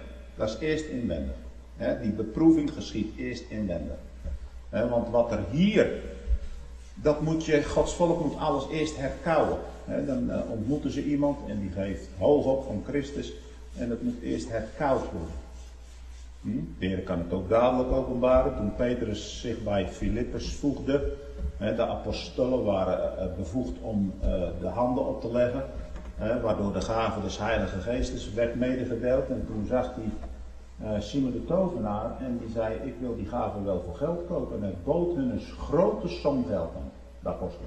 Die beproeving geschiet eerst inwendig. Want wat er hier, Gods volk moet alles eerst herkauwen. Dan ontmoeten ze iemand en die geeft hoog op van Christus. En dat moet eerst herkauwd worden. De Heer kan het ook dadelijk openbaren. Toen Petrus zich bij Filippus voegde. De apostelen waren bevoegd om de handen op te leggen. Waardoor de gave des Heilige Geestes werd medegedeeld. En toen zag hij Simon de tovenaar. En die zei, ik wil die gave wel voor geld kopen. En hij bood hun een grote som geld aan. De apostelen.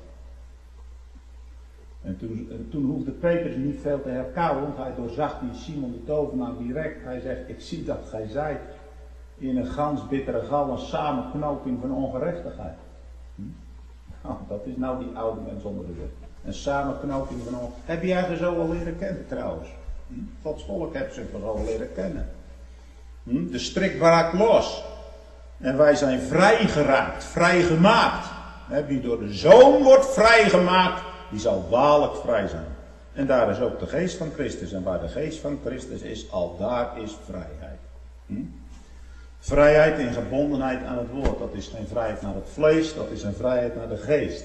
En toen hoefde Petrus niet veel te herkauwen, want hij doorzag die Simon de tovenaar direct. Hij zegt, ik zie dat gij zijt in een gans bittere gal een samenknoping van ongerechtigheid. Oh, dat is nou die oude mens onder de wet. Een samenknoping van ongerechtigheid. Heb jij ze zo al leren kennen trouwens? Gods volk heeft ze zo al leren kennen. De strik braakt los. En wij zijn vrijgeraakt, vrijgemaakt. Wie door de Zoon wordt vrijgemaakt, die zal waarlijk vrij zijn. En daar is ook de geest van Christus. En waar de geest van Christus is, al daar is vrijheid. Vrijheid in gebondenheid aan het woord. Dat is geen vrijheid naar het vlees, dat is een vrijheid naar de geest.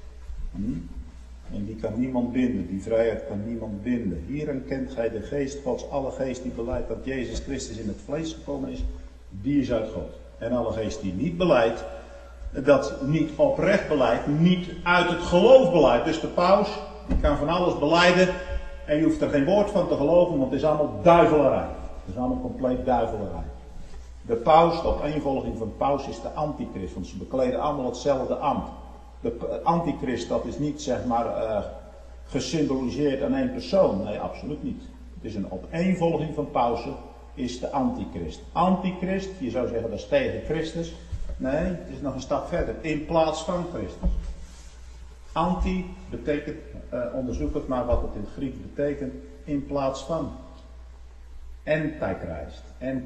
En die kan niemand binden. Die vrijheid kan niemand binden. Hierin kent gij de geest Gods. Alle geest die belijdt dat Jezus Christus in het vlees gekomen is, die is uit God. En alle geest die niet belijdt, dat niet oprecht beleidt, niet uit het geloof beleidt. Dus de paus, die kan van alles belijden en je hoeft er geen woord van te geloven, want het is allemaal duivelerij. Het is allemaal compleet duivelerij. De paus, de opeenvolging van paus, is de antichrist, want ze bekleden allemaal hetzelfde ambt. De antichrist, dat is niet zeg maar gesymboliseerd aan één persoon. Nee, absoluut niet. Het is een opeenvolging van pausen, is de antichrist. Antichrist, je zou zeggen dat is tegen Christus. Nee, het is nog een stap verder. In plaats van Christus. Anti betekent, onderzoek het maar wat het in het Grieks betekent. In plaats van. Antichrist.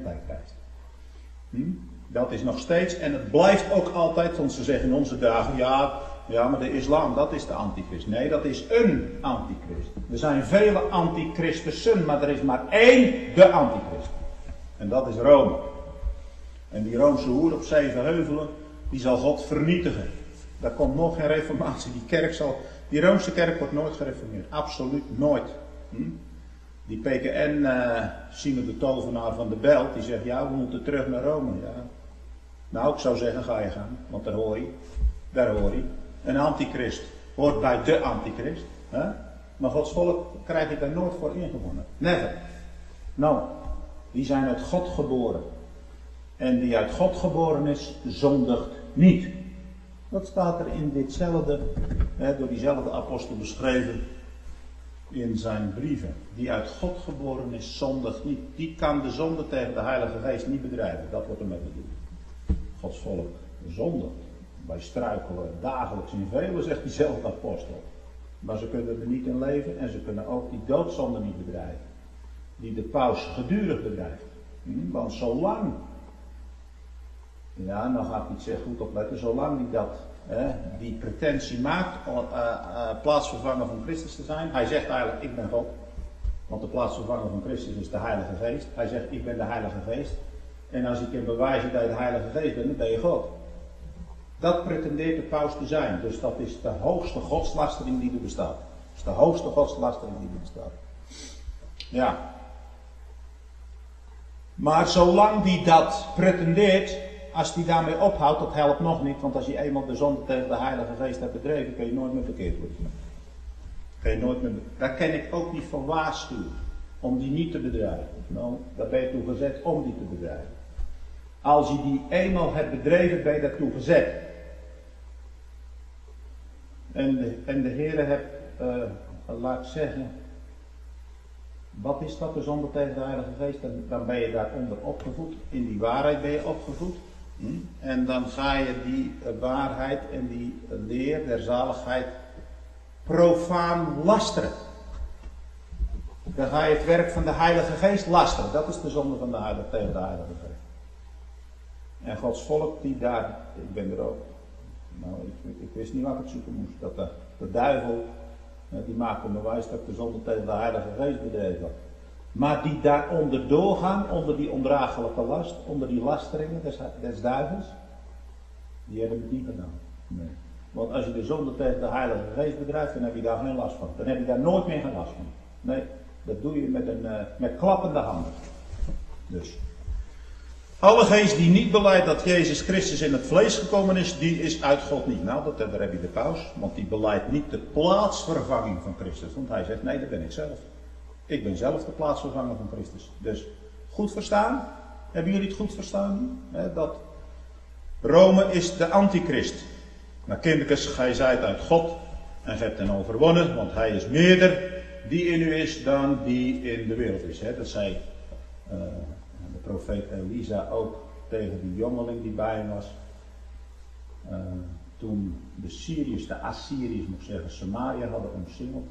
Dat is nog steeds, en het blijft ook altijd, want ze zeggen in onze dagen, ja, maar de islam, dat is de antichrist. Nee, dat is een antichrist. Er zijn vele antichristussen, maar er is maar één, de antichrist. En dat is Rome. En die Roomse hoer op 7 heuvelen, die zal God vernietigen. Daar komt nog geen reformatie. Die Roomse kerk wordt nooit gereformeerd. Absoluut nooit. Die PKN, Simon de tovenaar van de Belt, die zegt, ja, we moeten terug naar Rome. Ja. Nou, ik zou zeggen, ga je gaan, want daar hoor je. Daar hoor je. Een antichrist hoort bij de antichrist. Hè? Maar Gods volk krijg je daar nooit voor ingewonnen. Never. Nou, die zijn uit God geboren. En die uit God geboren is, zondigt niet. Dat staat er in ditzelfde, door diezelfde apostel beschreven in zijn brieven. Die uit God geboren is, zondigt niet. Die kan de zonde tegen de Heilige Geest niet bedrijven. Dat wordt ermee bedoeld. Gods volk zondigt. Wij struikelen dagelijks in velen, zegt diezelfde apostel. Maar ze kunnen er niet in leven en ze kunnen ook die doodzonde niet bedrijven. Die de paus gedurig bedrijft. Want zolang, ja, nou ga ik niet zeggen goed opletten, zolang die dat, die pretentie maakt plaatsvervanger van Christus te zijn. Hij zegt eigenlijk, ik ben God. Want de plaatsvervanger van Christus is de Heilige Geest. Hij zegt, ik ben de Heilige Geest. En als ik kan bewijzen dat je de Heilige Geest bent, dan ben je God. Dat pretendeert de paus te zijn. Dus dat is de hoogste godslastering die er bestaat. Dat is de hoogste godslastering die er bestaat. Ja. Maar zolang die dat pretendeert, als die daarmee ophoudt, dat helpt nog niet. Want als je eenmaal de zonde tegen de Heilige Geest hebt bedreven, kun je nooit meer bekeerd worden. Daar kan ik ook niet voor waarschuwen. Om die niet te bedrijven. Nou, daar ben je toe gezet om die te bedrijven. Als je die eenmaal hebt bedreven, ben je daartoe gezet. En de Heere heeft, laat ik zeggen, wat is dat, de zonde tegen de Heilige Geest? Dan ben je daaronder opgevoed. In die waarheid ben je opgevoed. En dan ga je die waarheid en die leer der zaligheid profaan lasteren. Dan ga je het werk van de Heilige Geest lasteren. Dat is de zonde van de Heilige tegen de Heilige Geest. En Gods volk die daar, ik ben er ook. Nou, ik wist niet waar ik het zoeken moest. Dat de duivel, die maakte me wijs dat ik de zonde tegen de Heilige Geest bedreven had. Maar die daaronder doorgaan, onder die ondraaglijke last, onder die lasteringen des duivels, die hebben het niet gedaan. Nee. Want als je de zonde tegen de Heilige Geest bedrijft, dan heb je daar geen last van. Dan heb je daar nooit meer geen last van. Nee, dat doe je met klappende handen. Dus. Alle geest die niet belijdt dat Jezus Christus in het vlees gekomen is, die is uit God niet. Nou, daar heb je de paus, want die belijdt niet de plaatsvervanging van Christus. Want hij zegt, nee, dat ben ik zelf. Ik ben zelf de plaatsvervanger van Christus. Dus, goed verstaan? Hebben jullie het goed verstaan? Dat Rome is de antichrist. Maar kinders, gij zijt uit God en gij hebt hen overwonnen, want hij is meerder die in u is dan die in de wereld is. Dat zei de profeet Elisa ook tegen die jongeling die bij hem was. Toen de Syriërs, de Assyriërs moet ik zeggen, Samaria hadden omsingeld.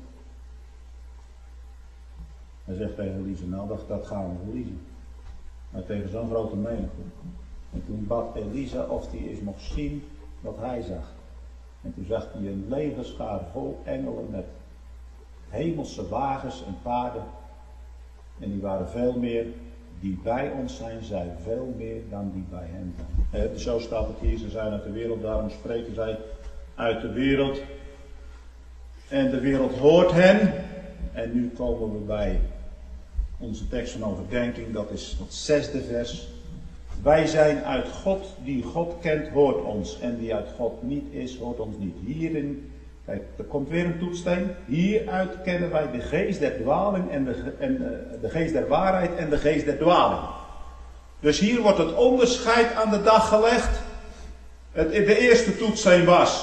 Hij zegt tegen Elisa, nou dat gaan we verliezen. Maar tegen zo'n grote menigte. En toen bad Elisa of hij eens mocht zien wat hij zag. En toen zag hij een legerschaar vol engelen met hemelse wagens en paarden. En die waren veel meer, die bij ons zijn veel meer dan die bij hen zijn. Zo staat het hier, ze zijn uit de wereld, daarom spreken zij uit de wereld. En de wereld hoort hen. En nu komen we bij onze tekst van overdenking, dat is het 6e vers. Wij zijn uit God, die God kent, hoort ons. En die uit God niet is, hoort ons niet. Hierin, kijk, er komt weer een toetssteen. Hieruit kennen wij de geest der dwaling en de geest der waarheid en de geest der dwaling. Dus hier wordt het onderscheid aan de dag gelegd. De eerste toetssteen was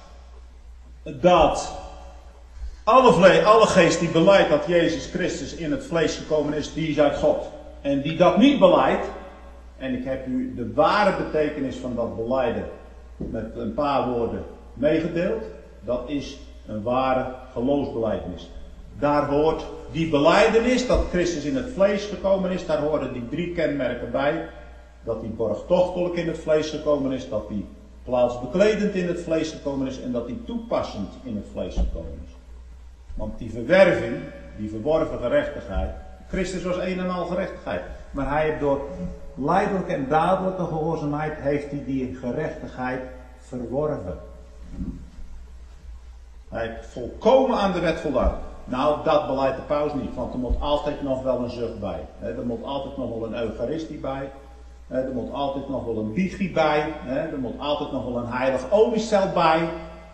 dat alle geest die belijdt dat Jezus Christus in het vlees gekomen is, die is uit God. En die dat niet belijdt, en ik heb u de ware betekenis van dat belijden met een paar woorden meegedeeld, dat is een ware geloofsbelijdenis. Daar hoort die belijdenis dat Christus in het vlees gekomen is, daar horen die 3 kenmerken bij. Dat hij borgtochtelijk in het vlees gekomen is, dat hij plaatsbekledend in het vlees gekomen is en dat hij toepassend in het vlees gekomen is. Want die verwerving, die verworven gerechtigheid, Christus was een en al gerechtigheid. Maar hij heeft door lijdelijke en dadelijke gehoorzaamheid heeft hij die gerechtigheid verworven. Hij heeft volkomen aan de wet voldaan. Nou, dat beleidt de paus niet, want er moet altijd nog wel een zucht bij. Er moet altijd nog wel een eucharistie bij. Er moet altijd nog wel een biegie bij. Er moet altijd nog wel een heilig oliecel bij.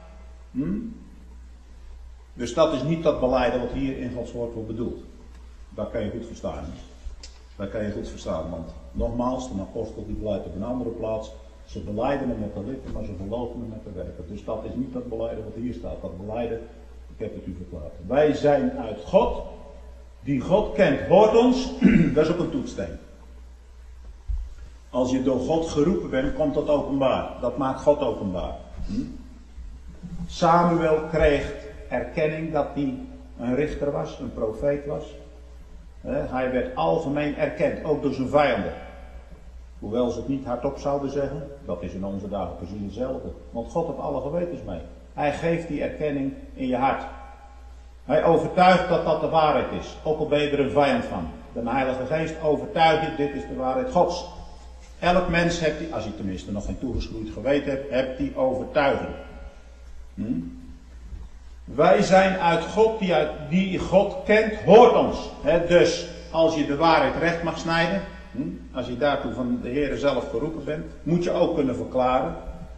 Dus dat is niet dat belijden wat hier in Gods woord wordt bedoeld. Dat kan je goed verstaan. Dat kan je goed verstaan, want nogmaals, een apostel die beleidt op een andere plaats. Ze belijden hem met de lippen, maar ze geloven hem met de werken. Dus dat is niet dat belijden wat hier staat. Dat belijden, ik heb het u verklaard. Wij zijn uit God, die God kent, hoort ons. Dat is ook een toetssteen. Als je door God geroepen bent, komt dat openbaar. Dat maakt God openbaar. Samuel kreeg erkenning dat hij een richter was, een profeet was. Hij werd algemeen erkend, ook door zijn vijanden. Hoewel ze het niet hardop zouden zeggen, dat is in onze dagen precies hetzelfde. Want God heeft alle gewetens mee. Hij geeft die erkenning in je hart. Hij overtuigt dat dat de waarheid is, ook al ben je er een vijand van. De Heilige Geest overtuigt je, dit is de waarheid Gods. Elk mens heeft die, als hij tenminste nog geen toegeschroeid geweten hebt die overtuiging. Wij zijn uit God, die God kent, hoort ons. Dus als je de waarheid recht mag snijden, als je daartoe van de Heer zelf geroepen bent, moet je ook kunnen verklaren.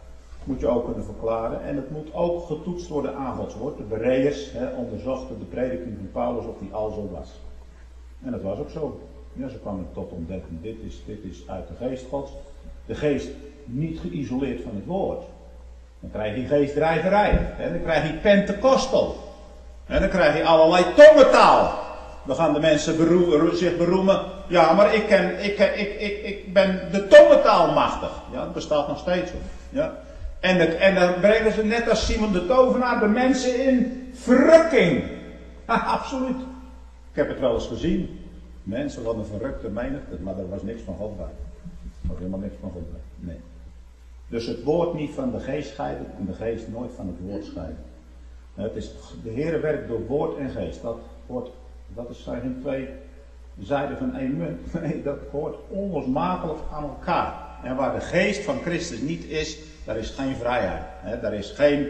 En het moet ook getoetst worden aan Gods woord. De Bereërs onderzochten de prediking van Paulus of die al zo was. En dat was ook zo. Ja, ze kwamen tot ontdekking, dit is uit de geest Gods. De geest niet geïsoleerd van het woord. Dan krijg je geestdrijverij. Dan krijg je Pentecostel. En dan krijg je allerlei tongentaal. Dan gaan de mensen zich beroemen. Ja, maar ik ben de tongentaal machtig. Ja, dat bestaat nog steeds hoor. Ja. En dan brengen ze net als Simon de tovenaar de mensen in verrukking. Ja, absoluut. Ik heb het wel eens gezien. Mensen van een verrukte menigte, maar er was niks van God bij. Er was helemaal niks van God bij. Nee. Dus het woord niet van de geest scheiden en de geest nooit van het woord scheiden. Het is, de Heere werkt door woord en geest. Dat zijn geen twee zijden van één munt. Nee, dat hoort onlosmakelijk aan elkaar. En waar de geest van Christus niet is, daar is geen vrijheid. Daar is geen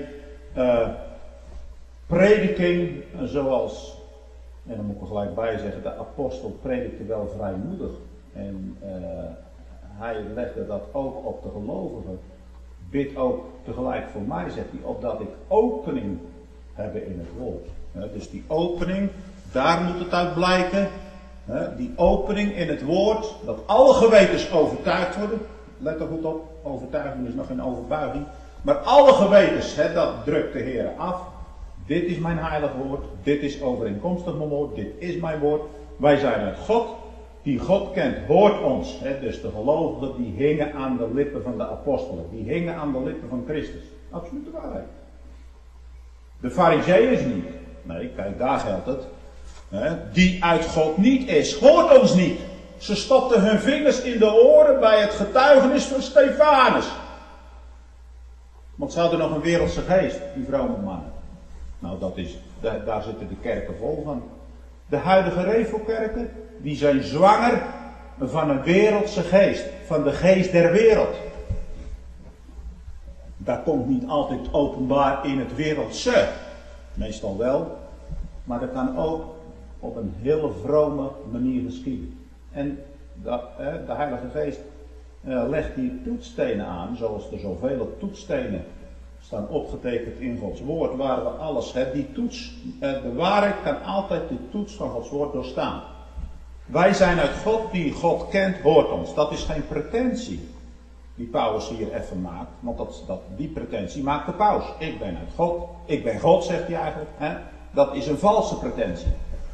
prediking zoals, en dan moet ik er gelijk bij zeggen, de apostel predikte wel vrijmoedig. En hij legde dat ook op de gelovigen. Bid ook tegelijk voor mij, zegt hij, opdat ik opening heb in het woord. Dus die opening, daar moet het uit blijken. Die opening in het woord, dat alle gewetens overtuigd worden. Let er goed op, overtuiging is nog geen overbuiging. Maar alle gewetens, dat drukt de Heer af. Dit is mijn heilig woord, dit is overeenkomstig mijn woord, dit is mijn woord. Wij zijn uit God, die God kent, hoort ons. Dus de gelovigen die hingen aan de lippen van de apostelen, die hingen aan de lippen van Christus. Absolute waarheid. De Farizeeërs niet. Nee, kijk, daar geldt het. Die uit God niet is, hoort ons niet. Ze stopten hun vingers in de oren bij het getuigenis van Stefanus. Want ze hadden nog een wereldse geest, die vrome mannen. Nou, daar zitten de kerken vol van. De huidige revelkerken, die zijn zwanger van een wereldse geest. Van de geest der wereld. Dat komt niet altijd openbaar in het wereldse. Meestal wel. Maar dat kan ook op een hele vrome manier geschieden. En de Heilige Geest legt die toetsstenen aan, zoals er zoveel toetsstenen staan opgetekend in Gods woord, waar we alles hebben. Die toets, de waarheid kan altijd de toets van Gods woord doorstaan. Wij zijn uit God, die God kent, hoort ons. Dat is geen pretentie die Paulus hier even maakt, want die pretentie maakt de paus. Ik ben uit God, ik ben God, zegt hij eigenlijk. Dat is een valse pretentie.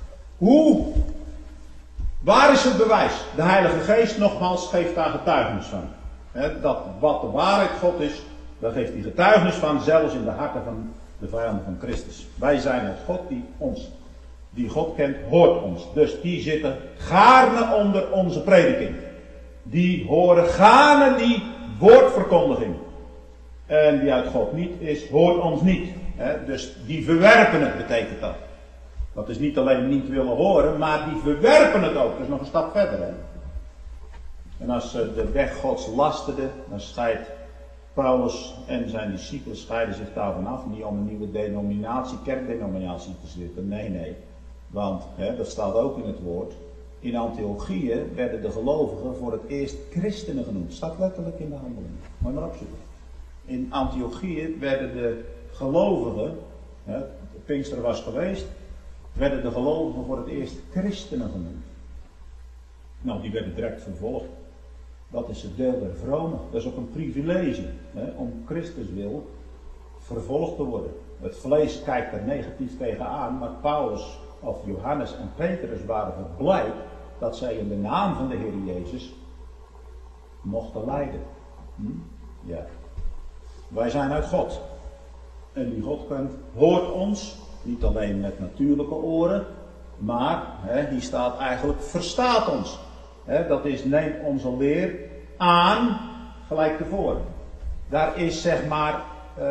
Waar is het bewijs? De Heilige Geest, nogmaals, geeft daar getuigenis van. Dat wat de waarheid God is, daar geeft hij getuigenis van, zelfs in de harten van de vijanden van Christus. Wij zijn het God die God kent, hoort ons. Dus die zitten gaarne onder onze prediking. Die horen gaarne die woordverkondiging. En die uit God niet is, hoort ons niet. Dus die verwerpen het, betekent dat. Dat is niet alleen niet willen horen, maar die verwerpen het ook. Dat is nog een stap verder. En als ze de weg Gods lasterde, dan scheidt Paulus en zijn discipelen scheiden zich daarvan af, niet om een nieuwe denominatie, kerkdenominatie te zitten. Nee. Want, dat staat ook in het woord, in Antiochië werden de gelovigen voor het eerst christenen genoemd. Dat staat letterlijk in de handelingen. Moet je maar opzoeken. In Antiochië werden de gelovigen, de Pinkster was geweest, werden de gelovigen voor het eerst christenen genoemd. Nou, die werden direct vervolgd. Dat is het deel der vromen. Dat is ook een privilege, om Christus wil vervolgd te worden. Het vlees kijkt er negatief tegenaan, maar Paulus of Johannes en Petrus waren blij dat zij in de naam van de Heer Jezus mochten lijden. Ja. Wij zijn uit God. En die God kent, hoort ons, niet alleen met natuurlijke oren, maar, hier staat eigenlijk, verstaat ons. Dat is, neemt onze leer aan, gelijk tevoren. Daar is zeg maar,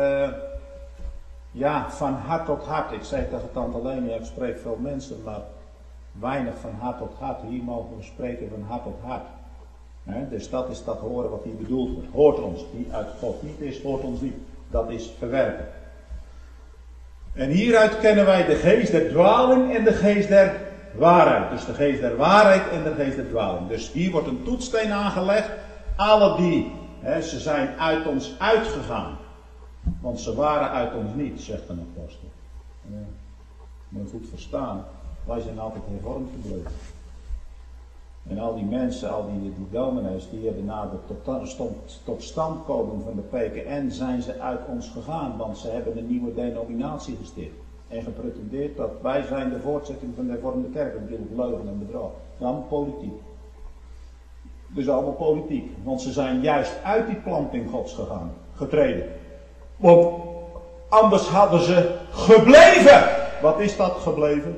van hart tot hart. Ik zei tegen tante Leni, ik spreek veel mensen, maar weinig van hart tot hart. Hier mogen we spreken van hart tot hart. Dus dat is dat horen wat hier bedoeld wordt. Hoort ons, die uit God niet is, hoort ons niet. Dat is verwerken. En hieruit kennen wij de geest der dwaling en de geest der waarheid. Dus de geest der waarheid en de geest der dwaling. Dus hier wordt een toetssteen aangelegd. Alle die, ze zijn uit ons uitgegaan. Want ze waren uit ons niet, zegt een apostel. Moet je goed verstaan. Wij zijn altijd hervormd gebleven. En al die mensen, al die dominees, die hebben na de totstandkoming van de PKN zijn ze uit ons gegaan. Want ze hebben een nieuwe denominatie gesticht. En gepretendeerd dat wij zijn de voortzetting van de hervormde kerk. Natuurlijk leugen en bedrog. Dan politiek. Dus allemaal politiek. Want ze zijn juist uit die planting Gods gegaan. Getreden. Want anders hadden ze gebleven. Wat is dat gebleven?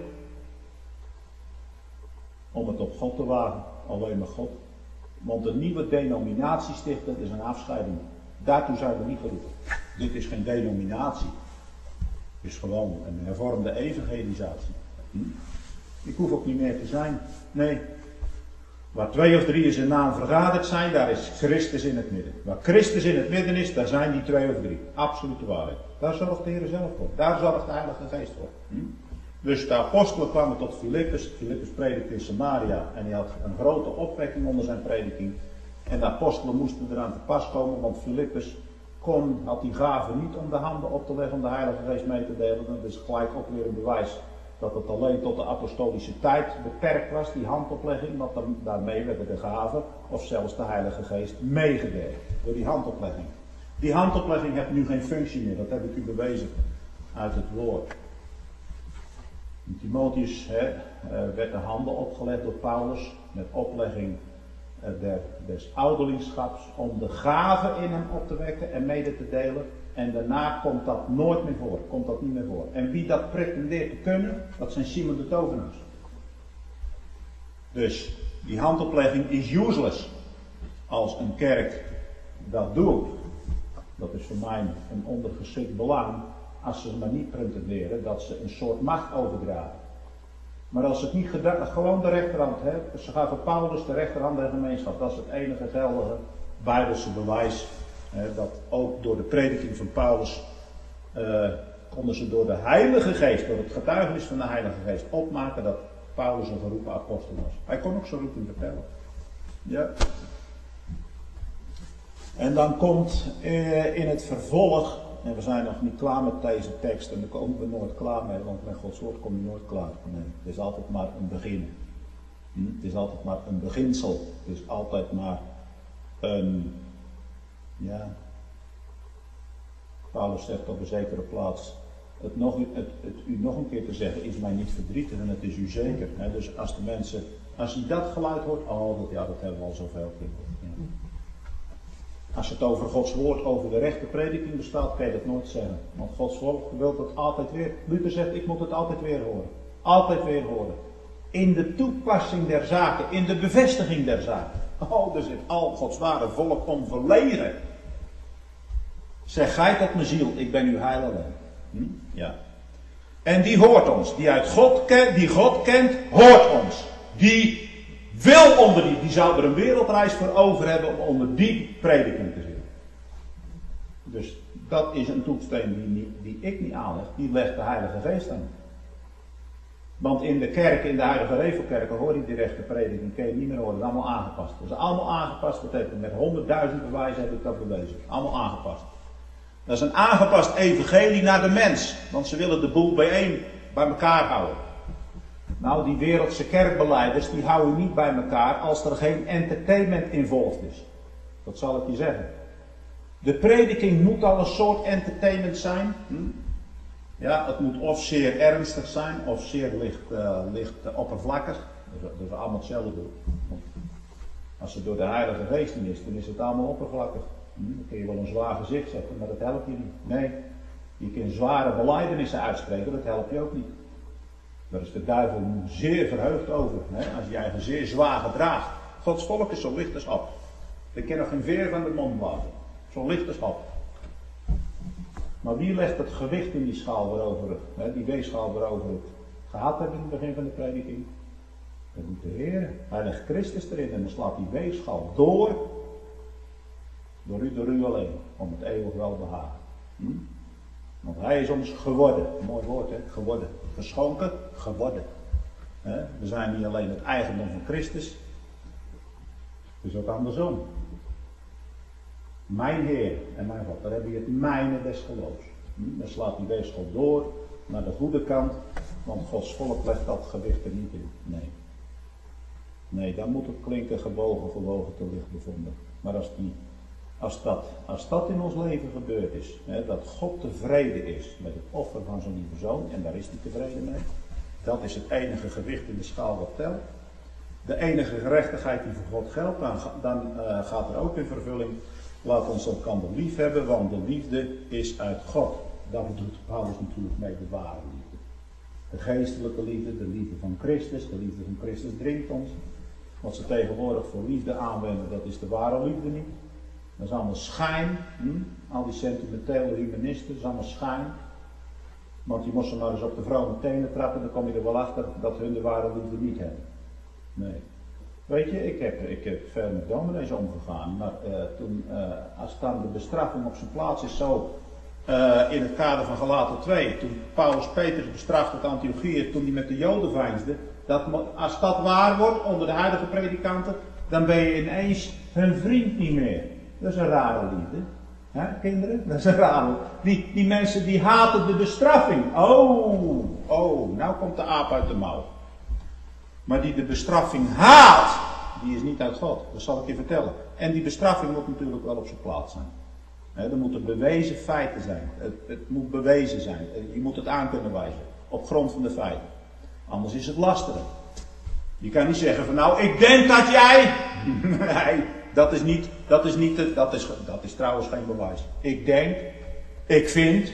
Om het op God te wagen. Alleen maar God. Want een nieuwe denominatie stichten is een afscheiding. Daartoe zijn we niet geroepen. Dit is geen denominatie. Het is gewoon een hervormde evangelisatie. Ik hoef ook niet meer te zijn. Nee. Waar 2 of 3 in zijn naam vergaderd zijn, daar is Christus in het midden. Waar Christus in het midden is, daar zijn die 2 of 3. Absolute waarheid. Daar zorgt de Heer zelf voor. Daar zorgt de Heilige Geest voor. Dus de apostelen kwamen tot Filippus. Filippus predikte in Samaria. En hij had een grote opwekking onder zijn prediking. En de apostelen moesten eraan te pas komen. Want Filippus had die gave niet om de handen op te leggen om de Heilige Geest mee te delen. Dat is gelijk ook weer een bewijs dat het alleen tot de apostolische tijd beperkt was, die handoplegging. Want daarmee werden de gaven, of zelfs de Heilige Geest, meegedeeld. Door die handoplegging. Die handoplegging heeft nu geen functie meer. Dat heb ik u bewezen uit het woord. In Timotheus werd de handen opgelegd door Paulus met oplegging des ouderlingschaps om de gaven in hem op te wekken en mede te delen. En daarna komt dat nooit meer voor. Komt dat niet meer voor. En wie dat pretendeert te kunnen, dat zijn Simon de tovenaars. Dus die handoplegging is useless. Als een kerk dat doet, dat is voor mij een ondergeschikt belang, als ze maar niet pretenderen dat ze een soort macht overdragen. Maar als het niet gewoon de rechterhand, ze gaven Paulus de rechterhand der gemeenschap, dat is het enige geldige Bijbelse bewijs. Dat ook door de prediking van Paulus konden ze door de Heilige Geest, door het getuigenis van de Heilige Geest opmaken dat Paulus een geroepen apostel was. Hij kon ook zo roepen vertellen. Ja. En dan komt in het vervolg, en we zijn nog niet klaar met deze tekst en daar komen we nooit klaar mee, want met Gods woord kom je nooit klaar. Nee, het is altijd maar een begin. Het is altijd maar een beginsel. Het is altijd maar een... Ja, Paulus zegt op een zekere plaats, het u nog een keer te zeggen is mij niet verdrietig en het is u zeker. Dus als de mensen, als je dat geluid hoort, dat hebben we al zoveel keer. Ja. Als het over Gods woord, over de rechte prediking bestaat, kan je dat nooit zeggen. Want Gods volk wil het altijd weer. Luther zegt, ik moet het altijd weer horen. Altijd weer horen. In de toepassing der zaken, in de bevestiging der zaken. Er zit al Gods ware volk om verlegen. Zeg gij tot mijn ziel, ik ben uw heil alleen. Ja. En die hoort ons. Die uit God kent, die God kent, hoort ons. Die wil onder die zou er een wereldreis voor over hebben om onder die prediking te zitten. Dus dat is een toetssteen die ik niet aanleg, die legt de Heilige Geest aan. Want in de kerk, in de Heilige Revelkerken, hoor je die rechte prediking, kun je niet meer horen, dat is allemaal aangepast. Dat is allemaal aangepast, betekent met 100.000 bewijzen heb ik dat bewezen. Allemaal aangepast. Dat is een aangepast evangelie naar de mens, want ze willen de boel bij elkaar houden. Nou, die wereldse kerkbeleiders, die houden niet bij elkaar als er geen entertainment involved is. Dat zal ik je zeggen. De prediking moet al een soort entertainment zijn. Ja, het moet of zeer ernstig zijn, of zeer licht oppervlakkig. Dat is allemaal hetzelfde. Als het door de Heilige Geest niet is, dan is het allemaal oppervlakkig. Dan kun je wel een zwaar gezicht zetten, maar dat helpt je niet. Nee, je kunt zware belijdenissen uitspreken, dat helpt je ook niet. Daar is de duivel zeer verheugd over. Hè? Als je eigen zeer zwaar gedraagt. Gods volk is zo licht als hap. Ik ken nog geen veer van de mond blazen. Zo licht als hap. Maar wie legt het gewicht in die schaal waarover, die weegschaal waarover het gehad hebben in het begin van de prediking? Dat doet de Heer. Hij legt Christus erin en dan slaat die weegschaal door u alleen, om het eeuwig welbehagen. Want hij is ons geworden, mooi woord hè, geworden, geschonken, geworden. We zijn niet alleen het eigendom van Christus, het is ook andersom. Mijn Heer en mijn God, daar heb je het mijne des geloofs. Dan slaat die weegschaal door naar de goede kant, want Gods volk legt dat gewicht er niet in. Nee, dan moet het klinken gebogen, verwogen, te licht bevonden. Maar als dat in ons leven gebeurd is, dat God tevreden is met het offer van zijn lieve zoon, en daar is hij tevreden mee, dat is het enige gewicht in de schaal wat telt. De enige gerechtigheid die voor God geldt, dan gaat er ook in vervulling. Laat ons elkaar lief hebben, want de liefde is uit God. Daar bedoelt Paulus natuurlijk mee de ware liefde. De geestelijke liefde, de liefde van Christus. De liefde van Christus dringt ons. Wat ze tegenwoordig voor liefde aanwenden, dat is de ware liefde niet. Dat is allemaal schijn. Al die sentimentele humanisten, dat is allemaal schijn. Want je moest ze maar eens op de vrouw met tenen trappen, dan kom je er wel achter dat hun de ware liefde niet hebben. Nee. Weet je, ik heb veel met dominees omgegaan, maar als dan de bestraffing op zijn plaats is zo, in het kader van Galaten 2, toen Paulus Petrus bestrafte uit Antiochië, toen hij met de Joden veinsde, als dat waar wordt onder de huidige predikanten, dan ben je ineens hun vriend niet meer. Dat is een rare liefde. Hè, kinderen? Dat is een rare. Die mensen die haten de bestraffing. Oh, nou komt de aap uit de mouw. Maar die de bestraffing haat, die is niet uit God. Dat zal ik je vertellen. En die bestraffing moet natuurlijk wel op zijn plaats zijn. Er moeten bewezen feiten zijn. Het moet bewezen zijn. Je moet het aan kunnen wijzen. Op grond van de feiten. Anders is het lasterig. Je kan niet zeggen van nou, ik denk dat jij... Nee, dat is trouwens geen bewijs. Ik denk, ik vind...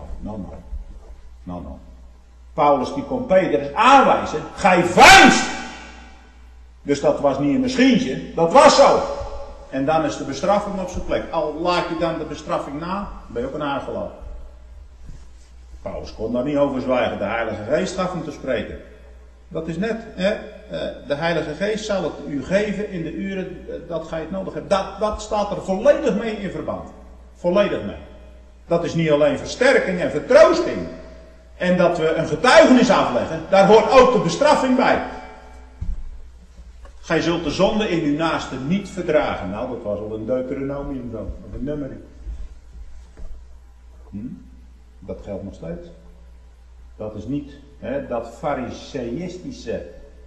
Nou. Paulus die kon Petrus aanwijzen, gij veinst. Dus dat was niet een misschientje, dat was zo. En dan is de bestraffing op zijn plek. Al laat je dan de bestraffing na, ben je ook een aangelaten. Paulus kon daar niet over zwijgen, de Heilige Geest gaf hem te spreken. Dat is net, de Heilige Geest zal het u geven in de uren dat gij het nodig hebt. Dat staat er volledig mee in verband. Volledig mee. Dat is niet alleen versterking en vertroosting. En dat we een getuigenis afleggen, daar hoort ook de bestraffing bij. Gij zult de zonde in uw naaste niet verdragen. Nou, dat was al een Deuteronomium zo, of een nummer. Dat geldt nog steeds. Dat is niet dat fariseïstische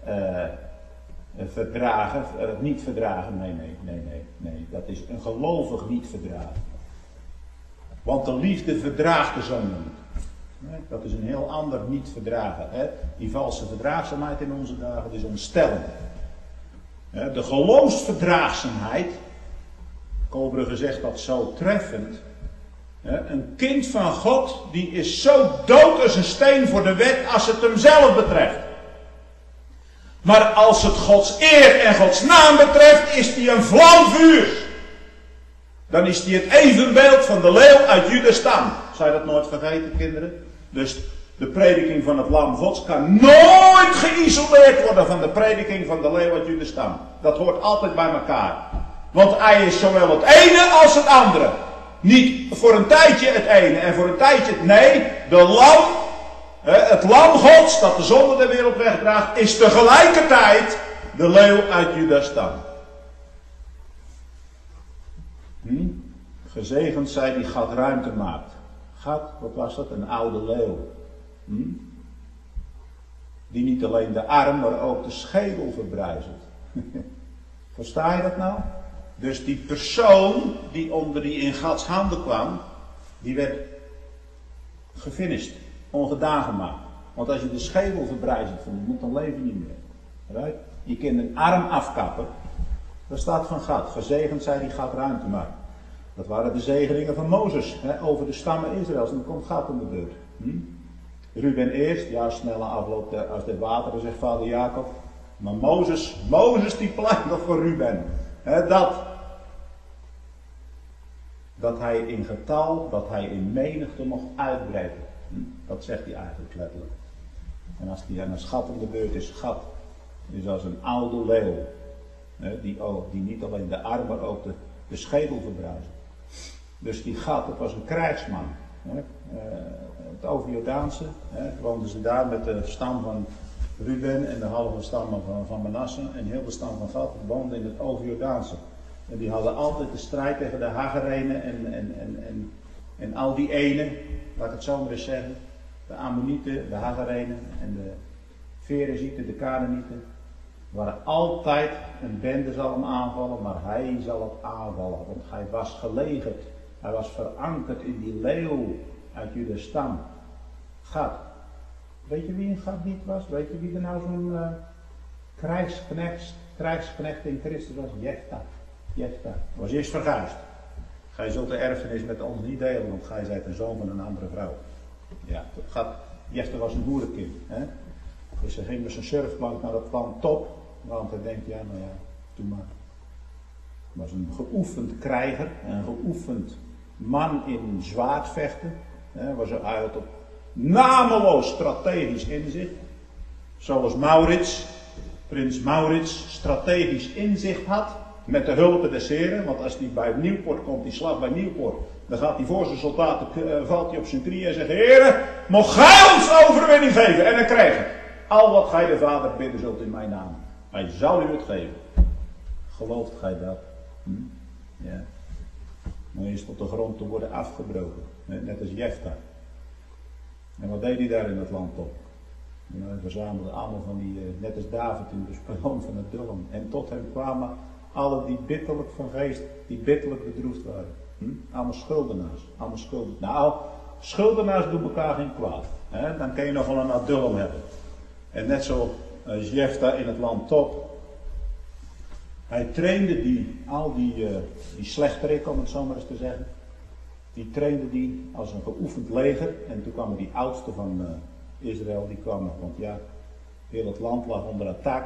verdragen, niet verdragen. Nee. Dat is een gelovig niet verdragen. Want de liefde verdraagt de zonde niet. Dat is een heel ander niet verdragen. Die valse verdraagzaamheid in onze dagen is ontstellend. De geloofsverdraagzaamheid, Kolbrugge zegt dat zo treffend. Een kind van God, die is zo dood als een steen voor de wet als het hem zelf betreft. Maar als het Gods eer en Gods naam betreft, is die een vlam vuur. Dan is die het evenbeeld van de leeuw uit Judas stam. Zou je dat nooit vergeten, kinderen? Dus de prediking van het lam Gods kan nooit geïsoleerd worden van de prediking van de leeuw uit Judas stam. Dat hoort altijd bij elkaar. Want hij is zowel het ene als het andere. Niet voor een tijdje het ene en voor een tijdje het... Nee, het lam Gods dat de zonde der wereld wegdraagt, is tegelijkertijd de leeuw uit Juda's stam. Gezegend zij die Gad ruimte maakt. Gad, wat was dat? Een oude leeuw. Die niet alleen de arm, maar ook de schedel verbrijzelt. Versta je dat nou? Dus die persoon die onder die in Gads handen kwam, die werd gefinished, ongedaan gemaakt. Want als je de schedel verbrijzelt van iemand, dan leef je niet meer. Right? Je kunt een arm afkappen. Dat staat van Gad. Gezegend zij die Gad ruimte maakt. Dat waren de zegeningen van Mozes over de stammen Israëls. En dan komt Gad om de beurt. Ruben eerst, ja, snelle afloop als de wateren, zegt vader Jacob. Maar Mozes die pleit nog voor Ruben. Dat hij in getal, dat hij in menigte mocht uitbreken. Dat zegt hij eigenlijk letterlijk. En als hij aan een schat om de beurt is, Gad is als een oude leeuw. Die niet alleen de arm, maar ook de schedel verbruizen. Dus die Gad, dat was een krijgsman. Het Overjordaanse, woonden ze daar met de stam van Ruben en de halve stam van Manasse en heel de stam van Gad woonden in het Overjordaanse. En die hadden altijd de strijd tegen de Hagarenen en al die enen, laat ik het zo maar eens zeggen. De Ammonieten, de Hagarenen en de Ferezieten, de Kanaanieten. Waren altijd een bende zal hem aanvallen, maar hij zal het aanvallen, want hij was gelegerd. Hij was verankerd in die leeuw uit Juda's stam. Gad. Weet je wie een Gadiet was? Weet je wie er nou zo'n krijgsknecht in Christus was? Jefta. Was eerst verguisd. Gij zult de erfenis met ons niet delen, want gij zijt een zoon van een andere vrouw. Ja, Jefta was een boerenkind. Dus hij ging met zijn surfplank naar dat land Top. Want hij denkt, doe maar. Hij was een geoefend krijger, een geoefend man in zwaardvechten. Hij had op nameloos strategisch inzicht. Zoals prins Maurits, strategisch inzicht had. Met de hulp des Heren. Want als hij bij Nieuwpoort komt, die slag bij Nieuwpoort. Dan gaat hij voor zijn soldaten, valt hij op zijn knieën en zegt: Heren, mocht gij ons overwinning geven. En dan krijg je al wat gij de Vader bidden zult in mijn naam. Hij zal u het geven. Gelooft gij dat? Ja. Maar is tot de grond te worden afgebroken. Net als Jefta. En wat deed hij daar in het land op? Hij verzamelde allemaal van die, net als David in de spelon van het Dullam. En tot hem kwamen alle die bitterlijk van geest, die bitterlijk bedroefd waren. Allemaal schuldenaars. Nou, schuldenaars doen elkaar geen kwaad. Dan kun je nog wel een Adullam hebben. En net zo als Jefta in het land Top. Hij trainde al die slechterikken, om het zo maar eens te zeggen. Die trainde die als een geoefend leger. En toen kwamen die oudsten van Israël, die kwamen, want ja, heel het land lag onder attack.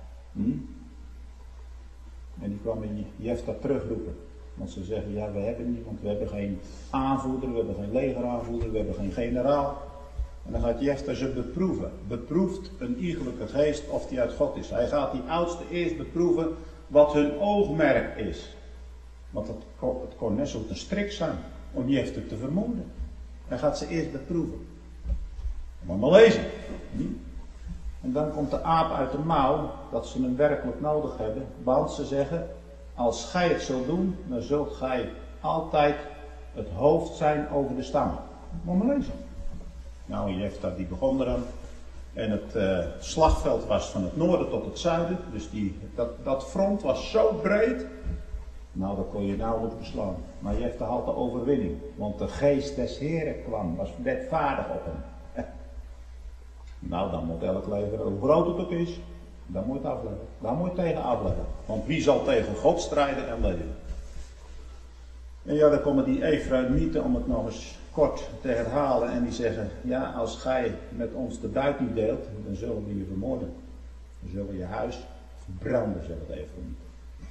En die kwamen Jefta terugroepen. Want ze zeggen, ja, we hebben niet, want we hebben geen aanvoerder, we hebben geen legeraanvoerder, we hebben geen generaal. En dan gaat Jefta ze beproeven. Beproeft een iegelijke geest of die uit God is. Hij gaat die oudste eerst beproeven wat hun oogmerk is. Want het kon net zo een strik zijn om Jefta te vermoorden. Hij gaat ze eerst beproeven. Maar lezen. En dan komt de aap uit de mouw dat ze hem werkelijk nodig hebben. Want ze zeggen, als gij het zult doen, dan zult gij altijd het hoofd zijn over de stammen. Maar lezen. Nou, Jefta die begon eraan. En het slagveld was van het noorden tot het zuiden. Dus dat front was zo breed. Nou, dat kon je nauwelijks beslaan. Maar Jefta had de overwinning. Want de geest des Heren kwam, was wetvaardig op hem. Nou, dan moet elk leger, hoe groot het ook is, dan moet je het afleggen. Dan moet je tegen afleggen. Want wie zal tegen God strijden en leven? En ja, dan komen die Efraïmieten, om het nog eens kort te herhalen, en die zeggen, ja, als gij met ons de buit niet deelt, dan zullen we je vermoorden. Dan zullen we je huis verbranden, zeggen de Efraïmieten.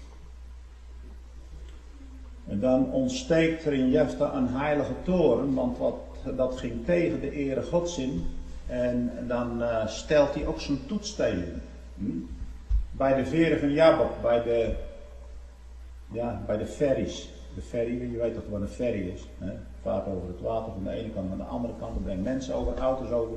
En dan ontsteekt er in Jefta een heilige toren, want dat ging tegen de ere Gods in. En dan stelt hij ook zijn toetsstenen. Bij de veren van Jabok, bij de ferries. de ferry, je weet toch wat een ferry is. Hè? Vaart over het water van de ene kant naar de andere kant, er brengt mensen over, auto's over.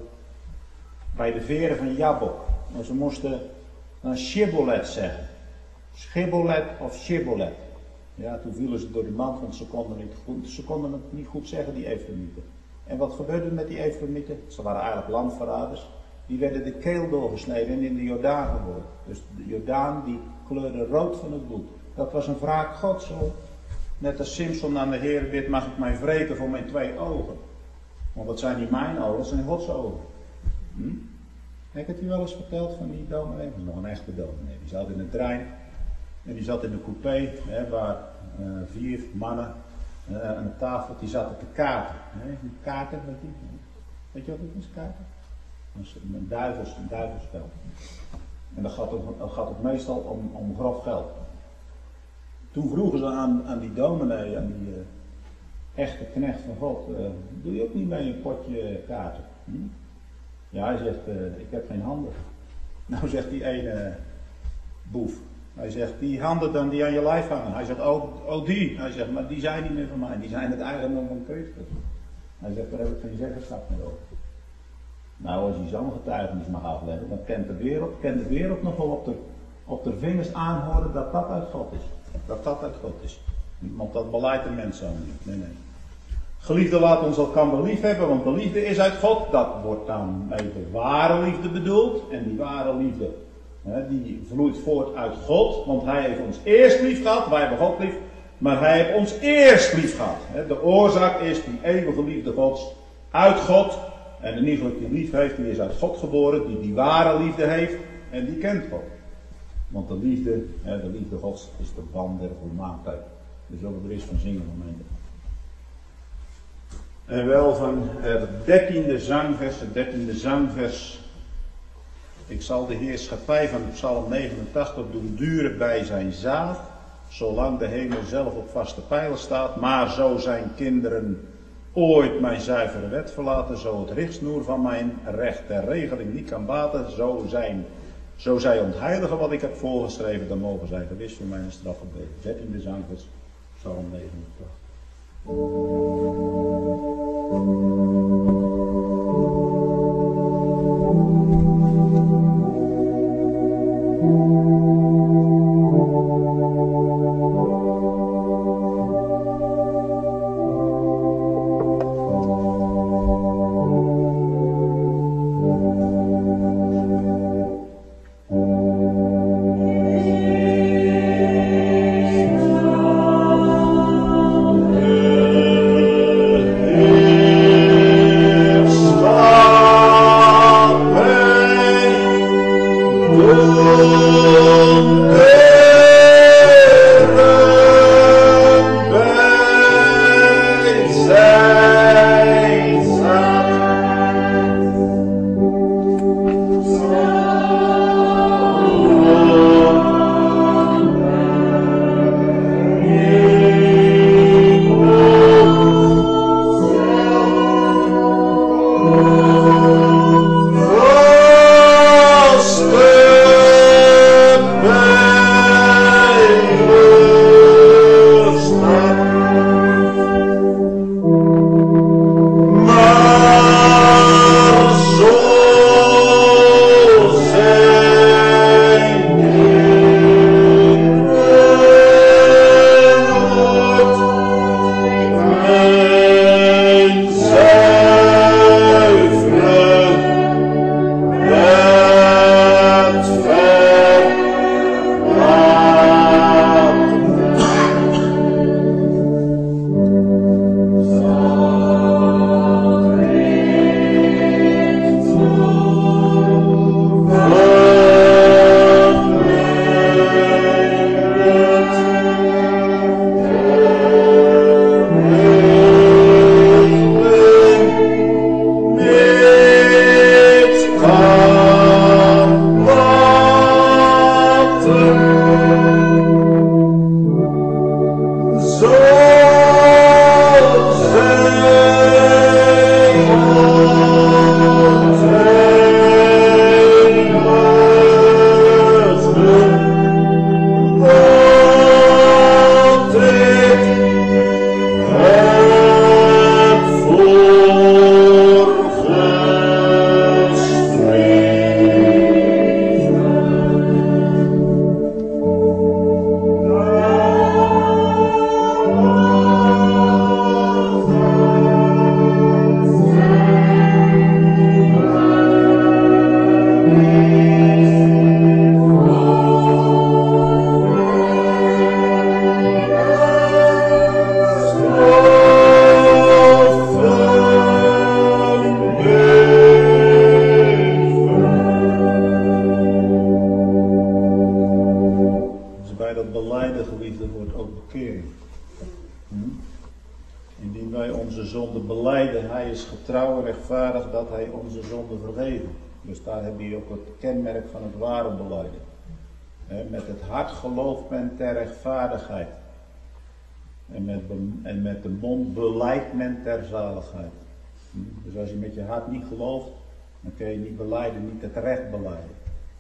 Bij de veren van Jabbok. Maar ze moesten een shibboleth zeggen. Shibboleth of shibboleth. Ja, toen vielen ze door de mand, want ze konden het niet goed zeggen, die Efremieten. En wat gebeurde met die Efremieten? Ze waren eigenlijk landverraders. Die werden de keel doorgesneden en in de Jordaan gegooid. Dus de Jordaan die kleurde rood van het bloed. Dat was een wraak Gods. Zo. Net als Simson aan de Heer bidt, mag ik mij wreken voor mijn 2 ogen. Want wat zijn niet mijn ogen, dat zijn Gods ogen. Heb ik het u wel eens verteld van die dominee? Dat is nog een echte dominee. Die zat in een trein en die zat in een coupé waar 4 mannen aan de tafel die zaten te kaarten. Kaarten, weet je wat het is, kaarten? Dat is een duivelsspel. En dat gaat het meestal om grof geld. Toen vroegen ze aan die dominee, aan die echte knecht van God, doe je ook niet mee een potje kaarten? Ja, hij zegt, ik heb geen handen. Nou zegt die ene boef, hij zegt, die handen dan die aan je lijf hangen. Hij zegt, oh die. Hij zegt, maar die zijn niet meer van mij, die zijn het eigendom van Christus. Hij zegt, daar heb ik geen zeggenschap meer over. Nou, als je zo'n getuigenis mag afleggen, dan kent de wereld nog wel op de vingers aanhoren dat dat uit God is. Dat dat uit God is. Want dat beleidt de mens zo niet. Nee. Geliefde, laat ons elkaar lief hebben, want de liefde is uit God. Dat wordt dan met de ware liefde bedoeld. En die ware liefde, die vloeit voort uit God. Want hij heeft ons eerst lief gehad. Wij hebben God lief. Maar hij heeft ons eerst lief gehad. De oorzaak is die eeuwige liefde Gods uit God. En in ieder geval die lief heeft, die is uit God geboren. Die ware liefde heeft. En die kent God. Want de liefde Gods is de band der volmaaktheid. Dus zullen we er eens van zingen, gemeente. En wel van het 13e zangvers. Ik zal de heerschappij van Psalm 89 doen duren bij zijn zaad, zolang de hemel zelf op vaste pijlen staat. Maar zo zijn kinderen ooit mijn zuivere wet verlaten, zo het richtsnoer van mijn recht ter regeling niet kan baten, zo zij ontheiligen wat ik heb voorgeschreven, dan mogen zij gewis voor mijn straf gebeden. 13e zangvers, Psalm 89. dat belijden, geliefde, wordt ook bekering. Indien wij onze zonde belijden, hij is getrouw en rechtvaardig dat hij onze zonde vergeven. Dus daar heb je ook het kenmerk van het ware belijden. Met het hart gelooft men ter rechtvaardigheid. En met de mond belijdt men ter zaligheid. Dus als je met je hart niet gelooft, dan kun je niet belijden, niet het recht belijden.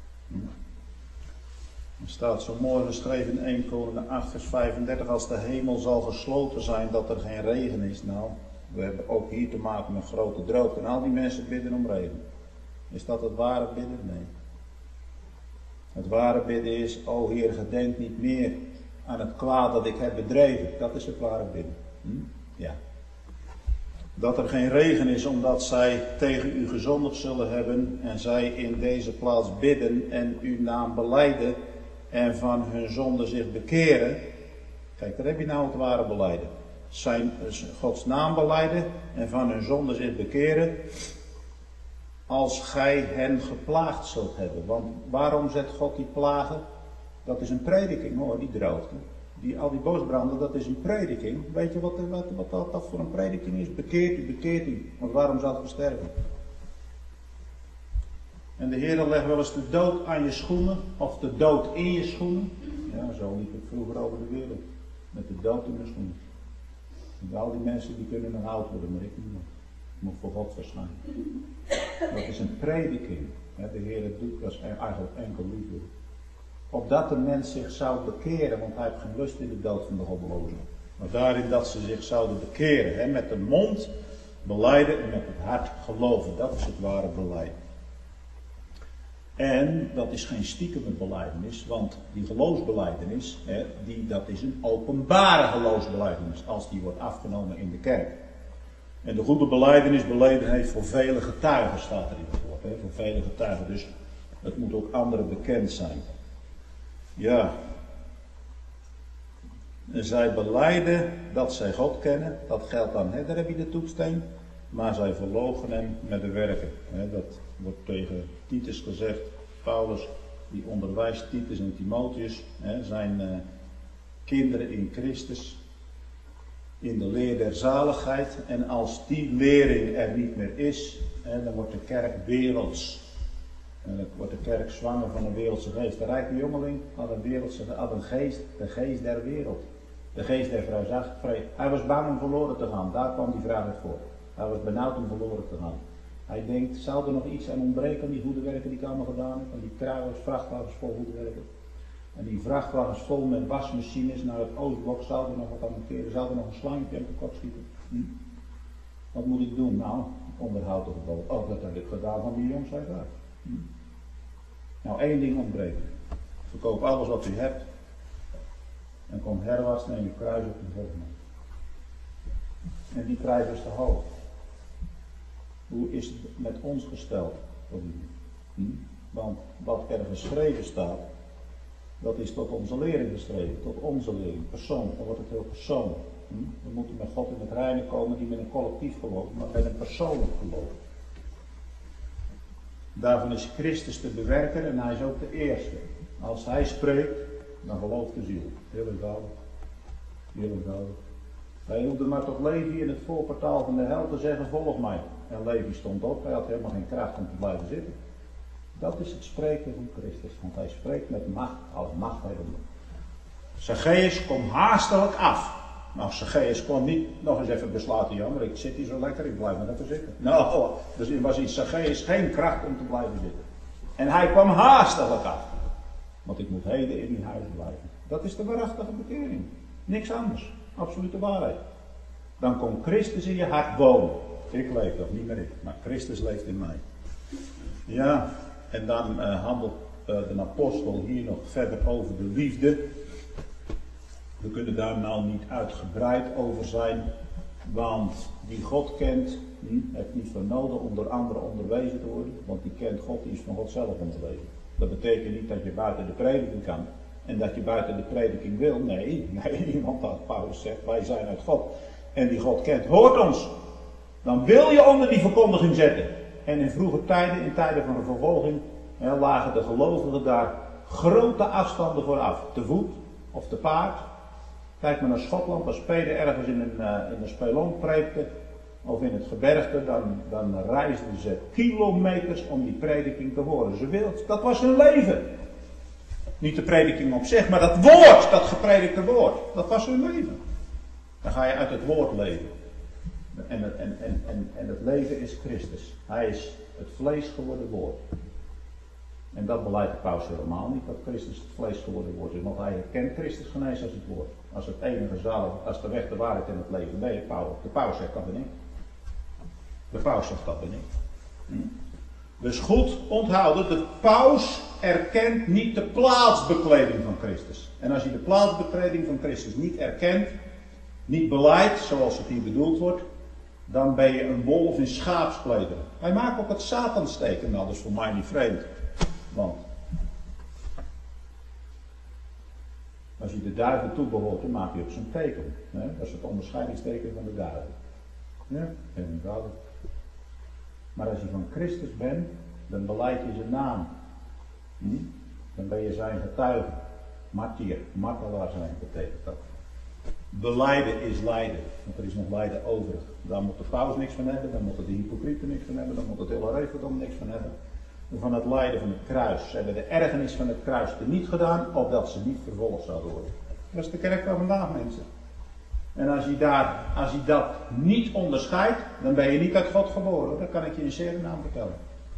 Er staat zo mooi geschreven in 1 Koningen 8 vers 35, als de hemel zal gesloten zijn dat er geen regen is. Nou, we hebben ook hier te maken met grote droogte en al die mensen bidden om regen. Is dat het ware bidden? Nee. Het ware bidden is, o Heer, gedenk niet meer aan het kwaad dat ik heb bedreven. Dat is het ware bidden. Ja. Dat er geen regen is omdat zij tegen u gezondigd zullen hebben en zij in deze plaats bidden en uw naam belijden en van hun zonde zich bekeren. Kijk, daar heb je nou het ware belijden. Zijn Gods naam belijden en van hun zonde zich bekeren als gij hen geplaagd zult hebben. Want waarom zet God die plagen? Dat is een prediking hoor, die droogte. Al die bosbranden, dat is een prediking. Weet je wat dat voor een prediking is? Bekeert u. Want waarom zou je sterven? En de Heer legt wel eens de dood aan je schoenen. Of de dood in je schoenen. Ja, zo liep ik vroeger over de wereld. Met de dood in mijn schoenen. En al die mensen die kunnen nog oud worden, maar ik niet meer. Ik moet voor God verschijnen. Dat is een prediking. De Heer doet dat eigenlijk enkel liefde. Opdat de mens zich zou bekeren, want hij heeft geen lust in de dood van de goddelozen. Maar daarin dat ze zich zouden bekeren. Met de mond belijden en met het hart geloven. Dat is het ware belijden. En dat is geen stiekeme belijdenis, want die geloofsbelijdenis, dat is een openbare geloofsbelijdenis. Als die wordt afgenomen in de kerk. En de goede belijdenis beleden heeft voor vele getuigen, staat er in het woord. Voor vele getuigen, dus het moet ook anderen bekend zijn. Ja. En zij belijden dat zij God kennen. Dat geldt dan, daar heb je de toetsteen. Maar zij verloochenen hem met de werken. Dat wordt tegen Titus gezegd. Paulus die onderwijst Titus en Timotheus. Zijn kinderen in Christus. In de leer der zaligheid. En als die lering er niet meer is. Dan wordt de kerk werelds. En dan wordt de kerk zwanger van een wereldse geest. De rijke jongeling had een geest, de geest der wereld. De geest der vrijheid. Hij was bang om verloren te gaan. Daar kwam die vraag uit voor. Hij was benauwd om verloren te gaan. Hij denkt, zou er nog iets aan ontbreken aan die goede werken die ik allemaal gedaan heb? Aan die kruiers, vrachtwagens vol goede werken. En die vrachtwagens vol met wasmachines naar het Oostblok. Zou er nog wat aan monteren? Zou er nog een slangetje op de kop schieten? Wat moet ik doen? Nou, onderhoud de gebod. Oh, dat heb ik gedaan van die jongens uit daar. Nou, één ding ontbreekt. Verkoop alles wat u hebt. En kom herwaarts, neem je kruis op de volgende. En die prijs is te hoog. Hoe is het met ons gesteld? Want wat er geschreven staat, dat is tot onze lering geschreven. Tot onze lering, persoonlijk. Dan wordt het heel persoonlijk. We moeten met God in het reine komen, niet met een collectief geloof, maar met een persoonlijk geloof. Daarvan is Christus te bewerken en hij is ook de eerste. Als hij spreekt, dan gelooft de ziel. Heel eenvoudig. Heel eenvoudig. Hij hoefde maar tot Levi in het voorportaal van de hel te zeggen, volg mij. En Levi stond op, hij had helemaal geen kracht om te blijven zitten. Dat is het spreken van Christus, want hij spreekt met macht, alle macht heeft hem. Zacchaeus, kom haastelijk af. Nou, Zacchaeus kon niet nog eens even besluiten, jammer, ik zit hier zo lekker, ik blijf maar even zitten. Nou, dus er was in Zacchaeus geen kracht om te blijven zitten. En hij kwam haastelijk af. Want ik moet heden in uw huis blijven. Dat is de waarachtige bekering. Niks anders. Absolute waarheid. Dan komt Christus in je hart wonen. Ik leef toch niet meer ik, maar Christus leeft in mij. Ja, en dan handelt de apostel hier nog verder over de liefde. We kunnen daar nou niet uitgebreid over zijn, want die God kent, heeft niet voor nodig om door anderen onderwezen te worden, want die kent God, die is van God zelf onderwezen. Dat betekent niet dat je buiten de prediking kan en dat je buiten de prediking wil. Nee, want dat Paulus zegt, wij zijn uit God. En die God kent, hoort ons. Dan wil je onder die verkondiging zetten. En in vroege tijden, in tijden van de vervolging, lagen de gelovigen daar grote afstanden voor af. Te voet, of te paard. Kijk maar naar Schotland, als Peter ergens in een spelonk preekte, of in het gebergte, dan reisden ze kilometers om die prediking te horen. Dat was hun leven. Niet de prediking op zich, maar dat woord, dat gepredikte woord, dat was hun leven. Dan ga je uit het woord leven. En het leven is Christus. Hij is het vlees geworden woord. En dat beleidt de paus helemaal niet, dat Christus het vlees geworden woord is. Want hij herkent Christus geen eens als het woord. Als het enige zalig, als de weg, de waarheid en het leven. Nee, de paus zegt dat ben ik. De paus zegt dat ben ik. Dus goed onthouden, de paus erkent niet de plaatsbekleding van Christus. En als je de plaatsbekleding van Christus niet erkent, niet beleidt, zoals het hier bedoeld wordt, dan ben je een wolf in schaapsklederen. Hij maakt ook het Satansteken, nou dat is voor mij niet vreemd. Want als je de duivel toebehoort, dan maak je ook zijn teken. Hè? Dat is het onderscheidingsteken van de duivel. Ja, inderdaad. Maar als je van Christus bent, dan belijd je zijn naam. Dan ben je zijn getuige. Martier, martelaar zijn betekent dat. Belijden is lijden, want er is nog lijden overig. Daar moet de paus niks van hebben, daar moeten de hypocrieten niks van hebben, daar moet het hele Reveldom niks van hebben. Van het lijden van het kruis. Ze hebben de ergernis van het kruis teniet gedaan, opdat ze niet vervolgd zouden worden. Dat is de kerk van vandaag, mensen. En als je dat niet onderscheidt, dan ben je niet uit God geboren. Dat kan ik je in zeer naam vertellen.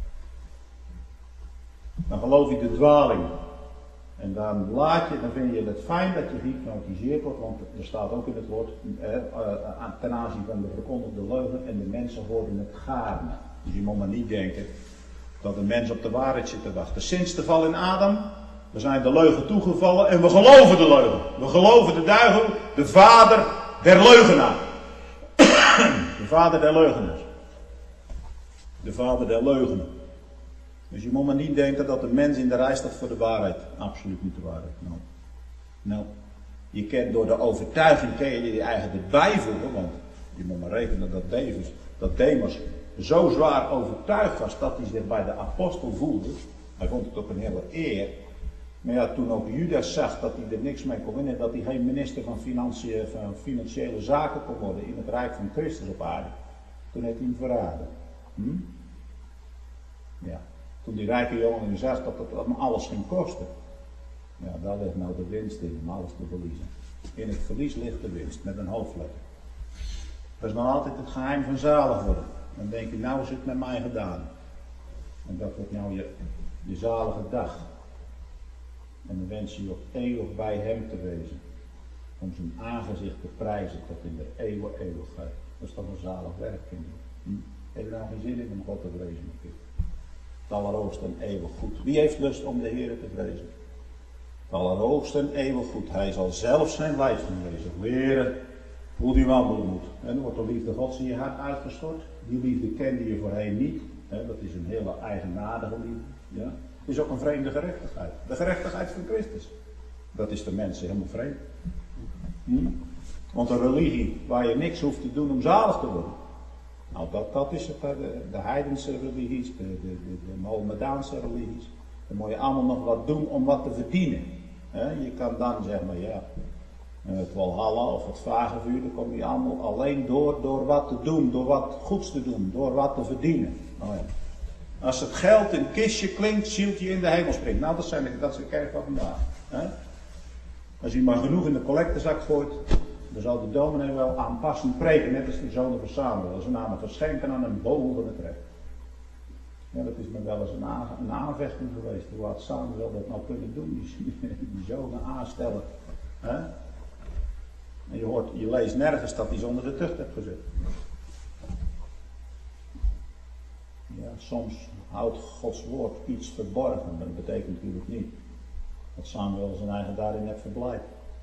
Dan geloof je de dwaling. En dan vind je het fijn dat je gehypnotiseerd wordt, want er staat ook in het woord, ten aanzien van de verkondigde leugen, en de mensen hoorden het gaarne. Dus je moet maar niet denken dat een mens op de waarheid zit te wachten. Sinds de val in Adam, we zijn de leugen toegevallen en we geloven de leugen. We geloven de duivel, de vader der leugenaar. De vader der leugenaars. De vader der leugen. Dus je moet maar niet denken dat de mens in de rij staat voor de waarheid. Absoluut niet de waarheid. Nou, je kent door de overtuiging ken je eigenlijk bijvoegen, want je moet maar rekenen dat Demas zo zwaar overtuigd was dat hij zich bij de apostel voelde. Hij vond het ook een hele eer. Maar ja, toen ook Judas zag dat hij er niks mee kon winnen, dat hij geen minister van financiële zaken kon worden in het rijk van Christus op aarde. Toen heeft hij hem verraden. Ja. Toen die rijke jongen zag dat het alles ging kosten. Ja, daar ligt nou de winst in, om alles te verliezen. In het verlies ligt de winst, met een hoofdletter. Dat is nog altijd het geheim van zalig worden. Dan denk je, nou is het met mij gedaan. En dat wordt nou je zalige dag. En dan wens je je ook eeuwig bij hem te wezen. Om zijn aangezicht te prijzen tot in de eeuwigheid. Dat is toch een zalig werk, kinderen. Heb je nou geen zin in om God te vrezen? Het allerhoogste en eeuwig goed. Wie heeft lust om de Heer te vrezen? Het allerhoogste en eeuwig goed. Hij zal zelf zijn wijsvinger wezen. Leren hoe die wandelen moet. En dan wordt de liefde Gods in je hart uitgestort. Die liefde kende je voorheen niet. Dat is een hele eigenaardige liefde. Ja. Het is ook een vreemde gerechtigheid. De gerechtigheid van Christus. Dat is de mensen helemaal vreemd. Want een religie waar je niks hoeft te doen om zalig te worden. Nou, dat is het, de heidense religies, de Mohammedaanse religies. Dan moet je allemaal nog wat doen om wat te verdienen. Je kan dan zeg maar, ja, het Walhalla of het Vagevuur, dan kom je allemaal alleen door wat te doen, door wat goeds te doen, door wat te verdienen. Oh ja. Als het geld in een kistje klinkt, zieltje in de hemel springt. Nou, dat is de kerk van vandaag. Als je maar genoeg in de collectezak gooit, dan zal de dominee wel aanpassend preken, net als de zonen van Samuel. Ze namen geschenken aan een boom van het recht. Ja, dat is me wel eens een aanvechting geweest. Hoe had Samuel dat nou kunnen doen? Die zonen aanstellen. En je leest nergens dat hij ze onder de tucht hebt gezet. Ja, soms houdt Gods woord iets verborgen. Dat betekent natuurlijk niet dat Samuel zijn eigen daarin heeft verblijd.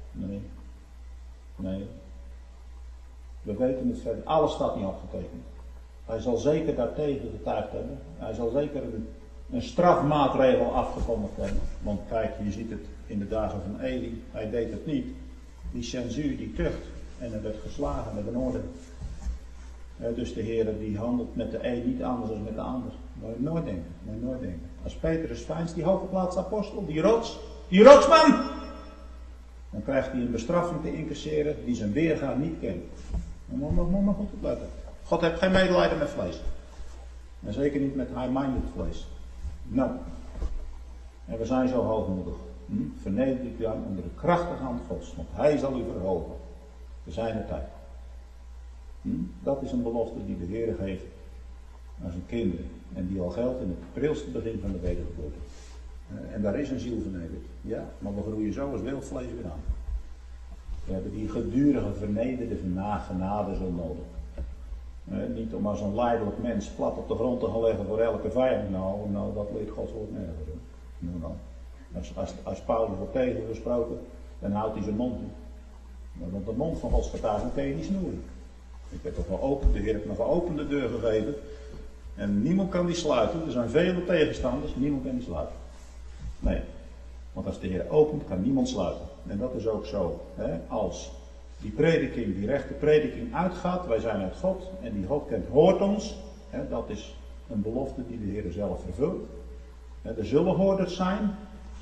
Nee. We weten het verder. Alles staat niet opgetekend. Hij zal zeker daartegen getuigd hebben. Hij zal zeker een strafmaatregel afgekondigd hebben. Want kijk, je ziet het in de dagen van Eli. Hij deed het niet. Die censuur, die tucht. En er werd geslagen met een oordeel. Dus de Heer die handelt met de een niet anders dan met de ander. Moet je nooit denken. Als Petrus Fijns, die hooggeplaatste apostel, die rotsman. Dan krijgt hij een bestraffing te incasseren die zijn weerga niet kent. Maar goed opletten. God heeft geen medelijden met vlees. En zeker niet met high-minded vlees. Nou. En we zijn zo hoogmoedig. Verneder u dan onder de krachtige hand Gods, want Hij zal u verhogen. Te zijner tijd. Dat is een belofte die de Heer geeft aan zijn kinderen. En die al geldt in het prilste begin van de wedergeboorte. En daar is een ziel vernederd. Ja, maar we groeien zo als wild vlees weer aan. We hebben die gedurige vernederde genade zo nodig. Niet om als een lijdelijk mens plat op de grond te gaan leggen voor elke vijand. Nou, dat leert Gods woord nergens. Nou. Als Paulus wordt tegengesproken, dan houdt hij zijn mond niet. Want de mond van Gods getuigen kan je niet snoeren. Ik heb toch wel open, de Heer heeft nog een opende deur gegeven. En niemand kan die sluiten. Er zijn vele tegenstanders, niemand kan die sluiten. Nee, want als de Heer opent, kan niemand sluiten. En dat is ook zo. Als die prediking, die rechte prediking uitgaat, wij zijn uit God. En die God kent, hoort ons. Dat is een belofte die de Heer zelf vervult. Er zullen hoorders zijn.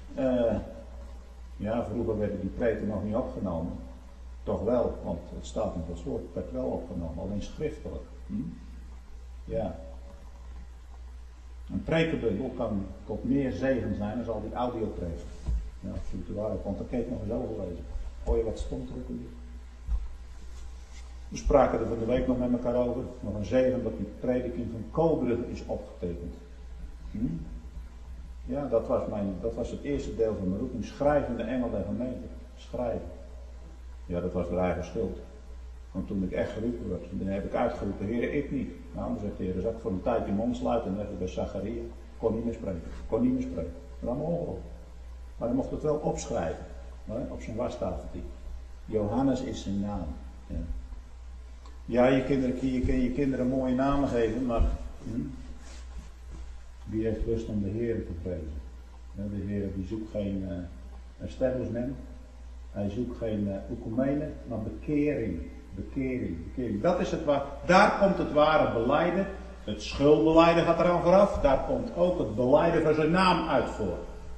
Vroeger werden die preken nog niet opgenomen. Toch wel, want het staat in Gods woord, het werd wel opgenomen, alleen schriftelijk. Ja. Een prekenbundel kan tot meer zegen zijn dan al die audiopreken. Ja, absoluut de waarheid, want daar kan ik nog eens over lezen. Hoor je wat stond er ook in? We spraken er van de week nog met elkaar over. Nog een zegen dat die prediking van Koolbrugge is opgetekend. Ja, dat was het eerste deel van mijn roeping. Schrijvende engel der gemeente. Schrijven. Ja, dat was haar eigen schuld. Want toen ik echt geroepen werd, dan heb ik uitgeroepen, Heer, ik niet. Nou, dan zegt de Heer, zal ik voor een tijdje mond sluiten. En dan bij Zacharia. Kon niet meer spreken. Dat was allemaal ongeluk. Maar hij mocht het wel opschrijven. Op zijn wastafeltje. Johannes is zijn naam. Ja, je kan je kinderen mooie namen geven, maar wie heeft lust om de Heer te prezen? De Heer die zoekt geen establishment. Hij zoekt geen oekumene, maar bekering. Dat is het waar. Daar komt het ware belijden. Het schuldbelijden gaat eraan vooraf. Daar komt ook het belijden van zijn naam uit voor.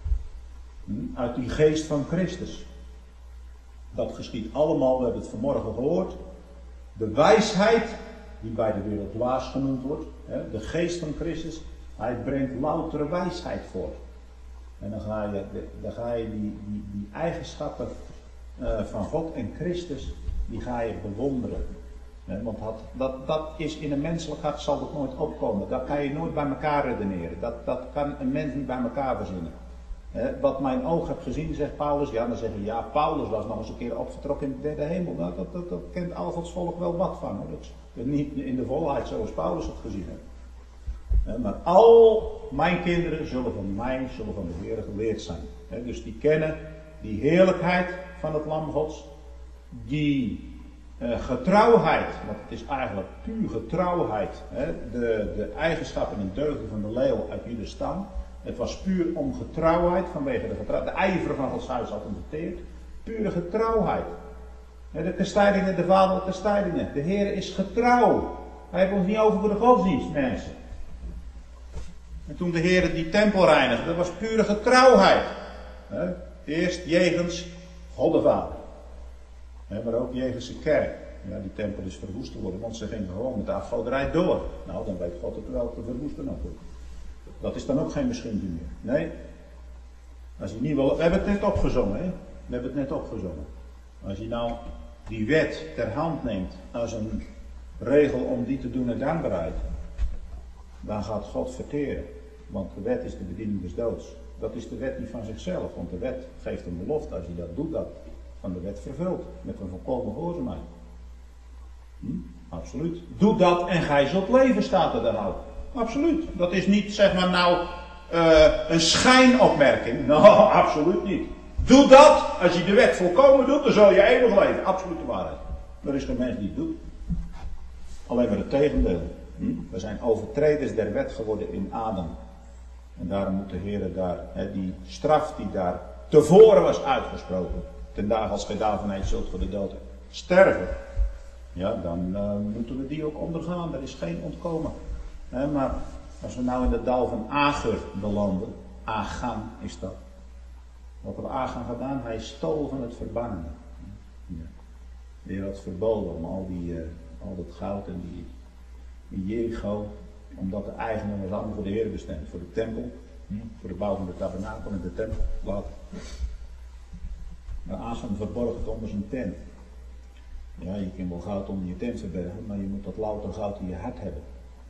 Uit die geest van Christus. Dat geschiet allemaal, we hebben het vanmorgen gehoord. De wijsheid, die bij de wereld dwaas genoemd wordt. De geest van Christus, hij brengt loutere wijsheid voort. En dan ga je die eigenschappen van God en Christus, die ga je bewonderen. Want dat is in een menselijk hart zal dat nooit opkomen. Dat kan je nooit bij elkaar redeneren. Dat kan een mens niet bij elkaar verzinnen. Wat mijn oog heb gezien, zegt Paulus. Ja, dan zeggen we, ja, Paulus was nog eens een keer opgetrokken in de derde hemel. Nou, dat kent al Gods volk wel wat van. Hoor. Dat is niet in de volheid zoals Paulus het gezien heeft. Maar al mijn kinderen zullen van de Heer geleerd zijn. Dus die kennen die heerlijkheid van het Lam Gods. Die getrouwheid, want het is eigenlijk puur getrouwheid. De eigenschappen en deugden van de leeuw uit jullie stam. Het was puur om getrouwheid, vanwege de ijver van Gods huis had verteerd. Pure getrouwheid. De kastijdingen, de vaderlijke kastijdingen. De Heer is getrouw. Hij heeft ons niet over voor de godsdienst, mensen. En toen de Heer die tempel reinigde, dat was pure getrouwheid. Eerst jegens God de Vader. Maar ook jegens de kerk. Ja, die tempel is verwoest geworden, want ze gingen gewoon met de afgoderij door. Nou, dan weet God het wel te verwoesten natuurlijk. Dat is dan ook geen misschien meer. Nee. Als je niet wil, we hebben het net opgezongen, Als je nou die wet ter hand neemt als een regel om die te doen en dankbaarheid, dan gaat God verteren. Want de wet is de bediening des doods. Dat is de wet niet van zichzelf, want de wet geeft een belofte. Als je dat doet, dat van de wet vervult. Met een volkomen gehoorzaamheid. Absoluut. Doe dat en gij zult leven, staat er dan ook. Absoluut. Dat is niet, zeg maar nou, een schijnopmerking. Nou, absoluut niet. Doe dat, als je de wet volkomen doet, dan zul je eeuwig leven. Absolute waarheid. Er is geen mens die het doet. Alleen maar het tegendeel. We zijn overtreders der wet geworden in Adam. En daarom moet de Heer daar, die straf die daar tevoren was uitgesproken, ten dagen als gij daarvan eet zult voor de dood sterven. Ja, dan moeten we die ook ondergaan. Er is geen ontkomen. Maar als we nou in het dal van Ager belanden, Agan is dat. Wat had Achan gedaan? Hij stol van het verbannene. Ja. De Heer had verboden om al dat goud en die Jericho, omdat de eigendom was allemaal voor de Heer bestemd. Voor de tempel, voor de bouw van de tabernakel en de tempel. Maar Achan verborg het onder zijn tent. Ja, je kunt wel goud onder je tent verbergen, maar je moet dat louter goud in je hart hebben.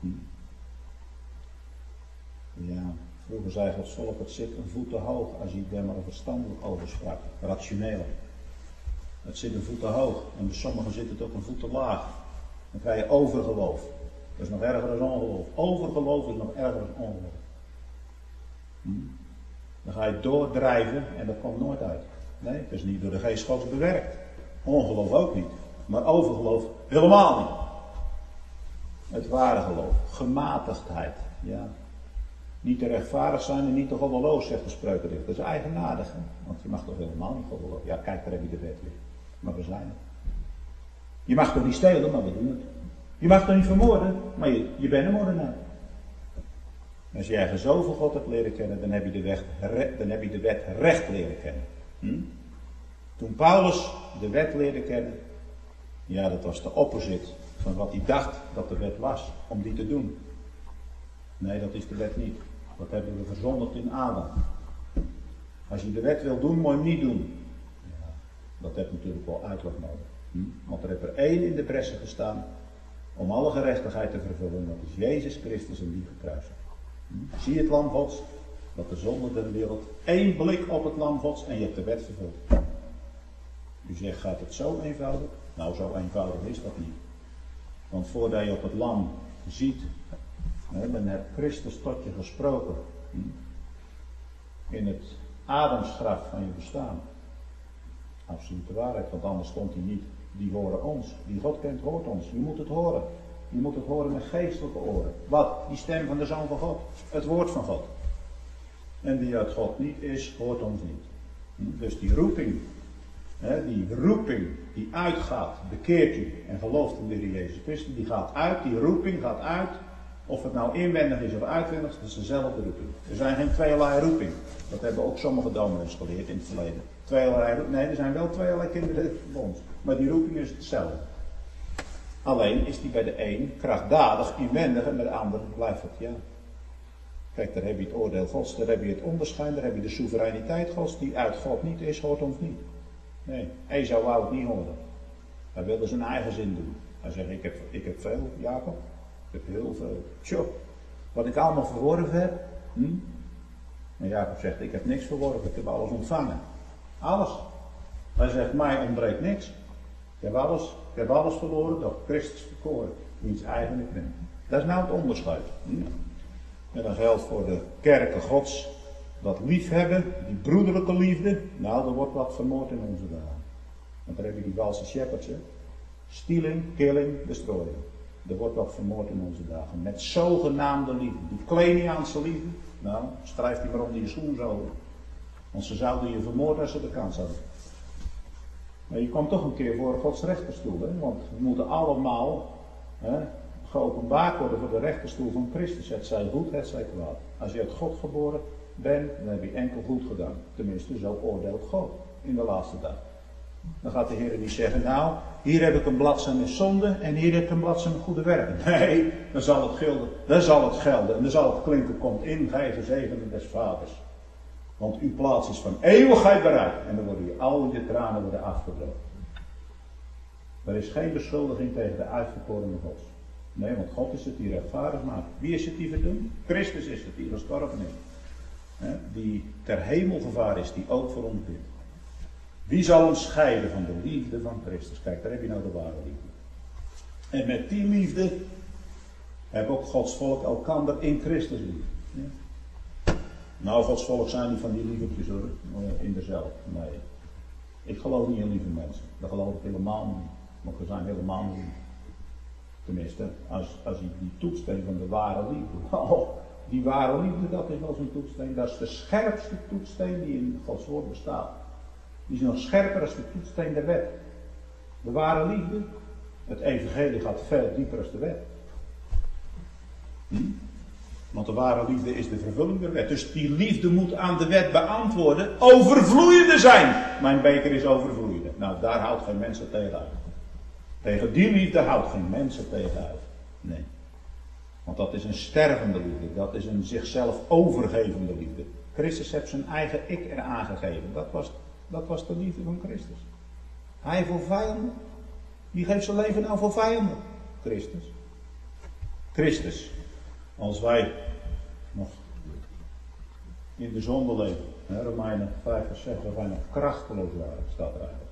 Ja, vroeger zei Gods volk, het zit een voet te hoog als je daar maar verstandelijk over sprak. Rationeel. Het zit een voet te hoog en bij sommigen zit het ook een voet te laag. Dan krijg je overgeloof. Dat is nog erger dan ongeloof. Overgeloof is nog erger dan ongeloof. Dan ga je doordrijven en dat komt nooit uit. Nee, dat is niet door de geest Gods bewerkt. Ongeloof ook niet. Maar overgeloof helemaal niet. Het ware geloof. Gematigdheid. Ja. Niet te rechtvaardig zijn en niet te goddeloos, zegt de spreukendichter. Dat is eigenaardig. Hè? Want je mag toch helemaal niet goddeloos. Ja, kijk, daar heb je de wet weer. Maar we zijn het. Je mag toch niet stelen, maar we doen het. Je mag toch niet vermoorden, maar je bent een moordenaar. Als je ergens zoveel God hebt leren kennen, dan heb je de wet recht leren kennen. Toen Paulus de wet leerde kennen, ja, dat was de opposite van wat hij dacht dat de wet was, om die te doen. Nee, dat is de wet niet. Dat hebben we verzondigd in Adam. Als je de wet wil doen, moet je hem niet doen. Ja, dat heeft natuurlijk wel uitleg nodig. Want er heeft er één in de bressen gestaan om alle gerechtigheid te vervullen. Dat is Jezus Christus en die gekruisigd. Zie het lam Gods, dat de zonde der wereld, één blik op het lam Gods en je hebt de wet vervuld. U zegt, gaat het zo eenvoudig? Nou, zo eenvoudig is dat niet. Want voordat je op het lam ziet, dan heeft Christus tot je gesproken. In het Adamsgraf van je bestaan. Absolute waarheid, want anders stond hij niet. Die horen ons. Die God kent, hoort ons. Je moet het horen. Je moet het horen met geestelijke oren. Wat? Die stem van de Zoon van God. Het woord van God. En die uit God niet is, hoort ons niet. Dus die roeping die uitgaat, bekeert u en gelooft in de Heer Jezus Christus, die gaat uit, die roeping gaat uit. Of het nou inwendig is of uitwendig, dat is dezelfde roeping. Er zijn geen tweeërlei roeping. Dat hebben ook sommige dominees geleerd in het verleden. Nee, er zijn wel tweeërlei kinderen bij ons. Maar die roeping is hetzelfde. Alleen is die bij de een krachtdadig, inwendig en bij de ander blijft het, ja. Kijk, daar heb je het oordeel Gods, daar heb je het onderscheid, daar heb je de soevereiniteit Gods, die uit God niet is, hoort ons niet. Nee, Esau wou het niet horen. Hij wilde zijn eigen zin doen. Hij zegt, ik heb veel, Jacob. Ik heb heel veel. Tjoh, wat ik allemaal verworven heb. En Jacob zegt, ik heb niks verworven, ik heb alles ontvangen. Alles. Hij zegt, mij ontbreekt niks. Ik heb alles verloren, door Christus verkoren. Niets eigen ik ben. Dat is nou het onderscheid. En dat geldt voor de kerken Gods. Dat liefhebben, die broederlijke liefde. Nou, er wordt wat vermoord in onze dagen. Want daar heb je die valse shepherds. Stealing, killing, destroying. Er wordt wat vermoord in onze dagen. Met zogenaamde liefde. Die Kleiniaanse liefde. Nou, strijf die maar onder je schoen zo. Want ze zouden je vermoorden als ze de kans hadden. Maar je komt toch een keer voor Gods rechterstoel. Hè? Want we moeten allemaal geopenbaard worden voor de rechterstoel van Christus. Het zij goed, het zij kwaad. Als je uit God geboren bent, dan heb je enkel goed gedaan. Tenminste, zo oordeelt God in de laatste dag. Dan gaat de Heer niet zeggen, nou, hier heb ik een bladzijde met zonde en hier heb ik een bladzijde met goede werken. Nee, dan zal het gelden. Dan zal het gelden. En dan zal het klinken, komt in, gij gezegende des vaders. Want uw plaats is van eeuwigheid bereid. En dan worden al je tranen worden afgedroogd. Er is geen beschuldiging tegen de uitverkorene Gods. Nee, want God is het die rechtvaardig maakt. Wie is het die verdoemt? Christus is het die gestorven is. Die ter hemel gevaren is, die ook voor ons bidt. Wie zal ons scheiden van de liefde van Christus? Kijk, daar heb je nou de ware liefde. En met die liefde heb ook Gods volk elkander in Christus lief. Ja. Nou, Gods volk zijn niet van die lievertjes hoor, in dezelfde. Nee. Ik geloof niet in lieve mensen. Dat geloof ik helemaal niet. Want we zijn helemaal niet lief. Tenminste, als je die toetssteen van de ware liefde. Oh, die ware liefde, dat is wel zo'n toetssteen. Dat is de scherpste toetssteen die in Gods woord bestaat. Die is nog scherper dan de toetssteen der wet. De ware liefde, het evangelie gaat veel dieper als de wet. Want de ware liefde is de vervulling der wet. Dus die liefde moet aan de wet beantwoorden. Overvloeiende zijn. Mijn beker is overvloeiende. Nou, daar houdt geen mens er tegen uit. Tegen die liefde houdt geen mens er tegen uit. Nee. Want dat is een stervende liefde. Dat is een zichzelf overgevende liefde. Christus heeft zijn eigen ik er aangegeven. Dat was de liefde van Christus. Hij voor vijanden. Wie geeft zijn leven nou voor vijanden? Christus. Christus. Als wij nog in de zonde leven. Romeinen 5 vers 6. Dat wij nog krachteloos waren. Staat er eigenlijk.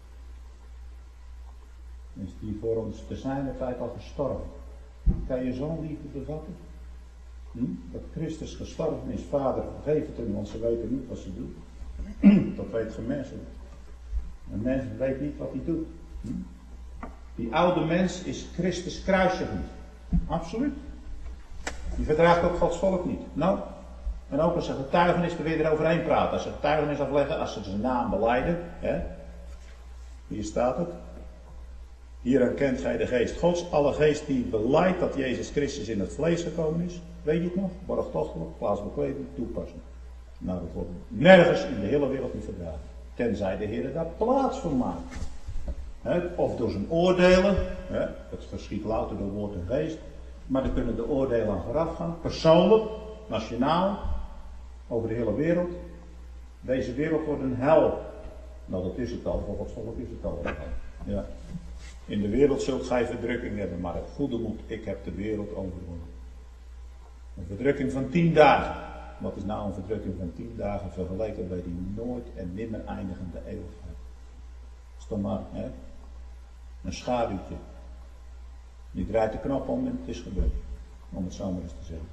Is die voor ons te zijner tijd al gestorven. Kan je zo'n liefde bevatten? Dat Christus gestorven is. Vader, vergeef het hem, want ze weten niet wat ze doen. Dat weet geen mens niet. Een mens weet niet wat hij doet. Die oude mens is Christus kruisigend. Absoluut. Die verdraagt ook Gods volk niet. Nou, en ook als ze getuigenis er weer eroverheen praten. Als ze getuigenis afleggen, als ze zijn naam belijden. Hier staat het. Hieraan kent gij de geest Gods. Alle geest die belijdt dat Jezus Christus in het vlees gekomen is. Weet je het nog? Borgtochtelijk, plaatsbekleding, toepassen. Nou, dat wordt nergens in de hele wereld niet verdragen. Tenzij de Heer daar plaats voor maakt. Of door zijn oordelen. Het verschiet louter door woord en geest. Maar er kunnen de oordelen aan vooraf gaan. Persoonlijk, nationaal, over de hele wereld. Deze wereld wordt een hel. Nou, dat is het al. Voor Gods volk is het al. Ja. In de wereld zult gij verdrukking hebben, maar het goede moet, ik heb de wereld overwonnen. Een verdrukking van 10 dagen. Wat is nou een verdrukking van 10 dagen vergeleken bij die nooit en nimmer eindigende eeuwigheid? Dat is dan maar een schaduwtje. Je draait de knop om en het is gebeurd. Om het zo maar eens te zeggen.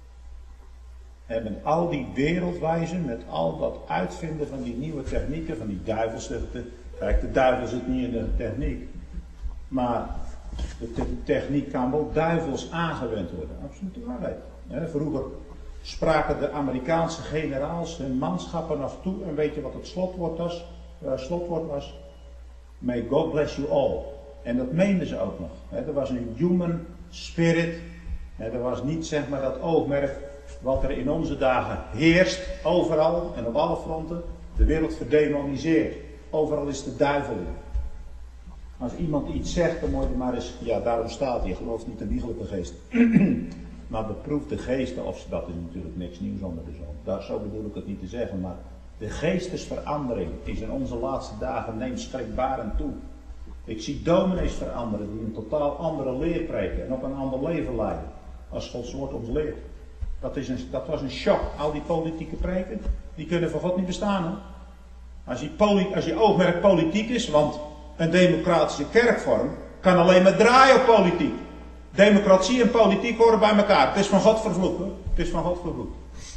En met al die wereldwijzen, met al dat uitvinden van die nieuwe technieken, van die duivelse. Kijk, de duivel zit niet in de techniek. Maar de techniek kan wel duivels aangewend worden. Absoluut de waarheid. Vroeger spraken de Amerikaanse generaals hun manschappen nog toe. En weet je wat het slotwoord was? May God bless you all. En dat meenden ze ook nog. Er was een human spirit. Er was niet zeg maar dat oogmerk wat er in onze dagen heerst. Overal en op alle fronten. De wereld verdemoniseert. Overal is de duivel. Als iemand iets zegt, dan moet je maar eens, ja, daarom staat hij, gelooft niet in liegelijke geesten. Maar beproef de geesten, of dat is natuurlijk niks nieuws onder de zon. Zo bedoel ik het niet te zeggen, maar de geestesverandering is in onze laatste dagen neemt schrikbarend toe. Ik zie dominees veranderen die een totaal andere leer preken en ook een ander leven leiden. Als Gods woord ons leert. Dat was een shock. Al die politieke preken, die kunnen voor God niet bestaan. Hè? Als je oogmerk politiek is, want een democratische kerkvorm kan alleen maar draaien op politiek. Democratie en politiek horen bij elkaar. Het is van God vervloekt hoor. Het is van God vervloekt.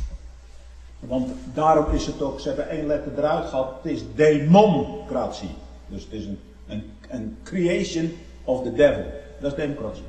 Want daarom is het ook, ze hebben 1 letter eruit gehad, het is democratie. Dus het is een creation of the devil. Dat is democratie.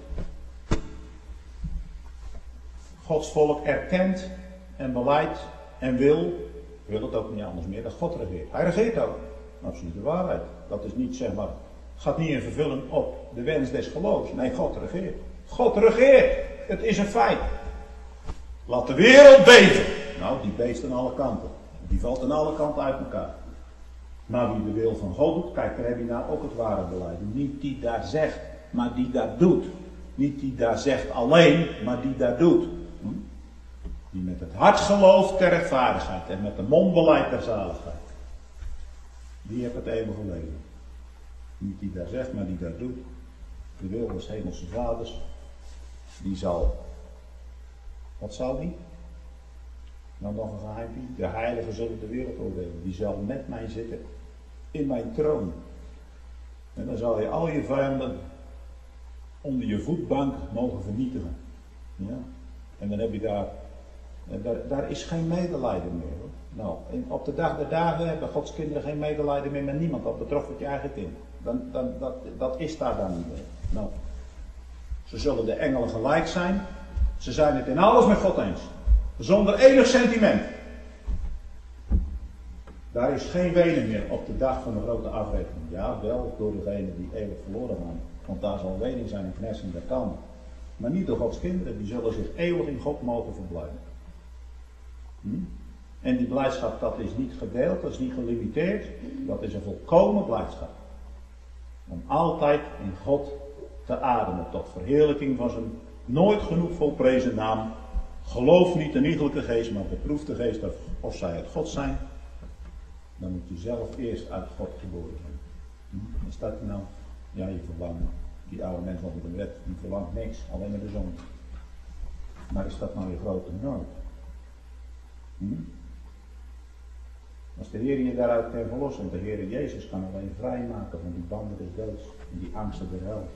Gods volk erkent en beleidt en wil het ook niet anders meer, dat God regeert. Hij regeert ook. Absolute waarheid. Dat is niet zeg maar, gaat niet in vervulling op de wens des geloofs. Nee, God regeert. God regeert. Het is een feit. Laat de wereld beven. Nou, die beest aan alle kanten. Die valt aan alle kanten uit elkaar. Maar wie de wil van God doet, kijk, daar heb je nou ook het ware beleid. Niet die daar zegt, maar die daar doet. Niet die daar zegt alleen, maar die daar doet. Die met het hart gelooft ter rechtvaardigheid en met de mond beleidt ter zaligheid. Die heeft het eeuwige leven. Niet die daar zegt, maar die daar doet. De wil des hemelse vaders, die zal, wat zal die? Nou nog een geheimpje. De heiligen zullen de wereld oordelen. Die zal met mij zitten in mijn troon. En dan zal je al je vijanden onder je voetbank mogen vernietigen. Ja? En dan heb je daar is geen medelijden meer. Hoor. Nou, op de dag der dagen hebben Gods kinderen geen medelijden meer met niemand. Dat betrof het je eigen kind. Dat is daar dan niet meer. Nou, ze zullen de engelen gelijk zijn. Ze zijn het in alles met God eens. Zonder enig sentiment. Daar is geen wenen meer op de dag van de grote afrekening. Ja, wel door degenen die eeuwig verloren gaan. Want daar zal wening zijn en knersing der tanden. Maar niet door Gods kinderen, die zullen zich eeuwig in God mogen verblijden. En die blijdschap, dat is niet gedeeld, dat is niet gelimiteerd, dat is een volkomen blijdschap. Om altijd in God te ademen, tot verheerlijking van zijn nooit genoeg volprezen naam. Geloof niet de iegelijke geest, maar beproef de geest of zij uit God zijn. Dan moet je zelf eerst uit God geboren zijn. Is dat nou? Ja, je verlangt. Die oude mens onder de wet, die verlangt niks, alleen maar de zon. Maar is dat nou je grote nood? Als de Heer je daaruit kan verlossen, want de Heer Jezus kan alleen vrijmaken van die banden des doods en die angsten der hel.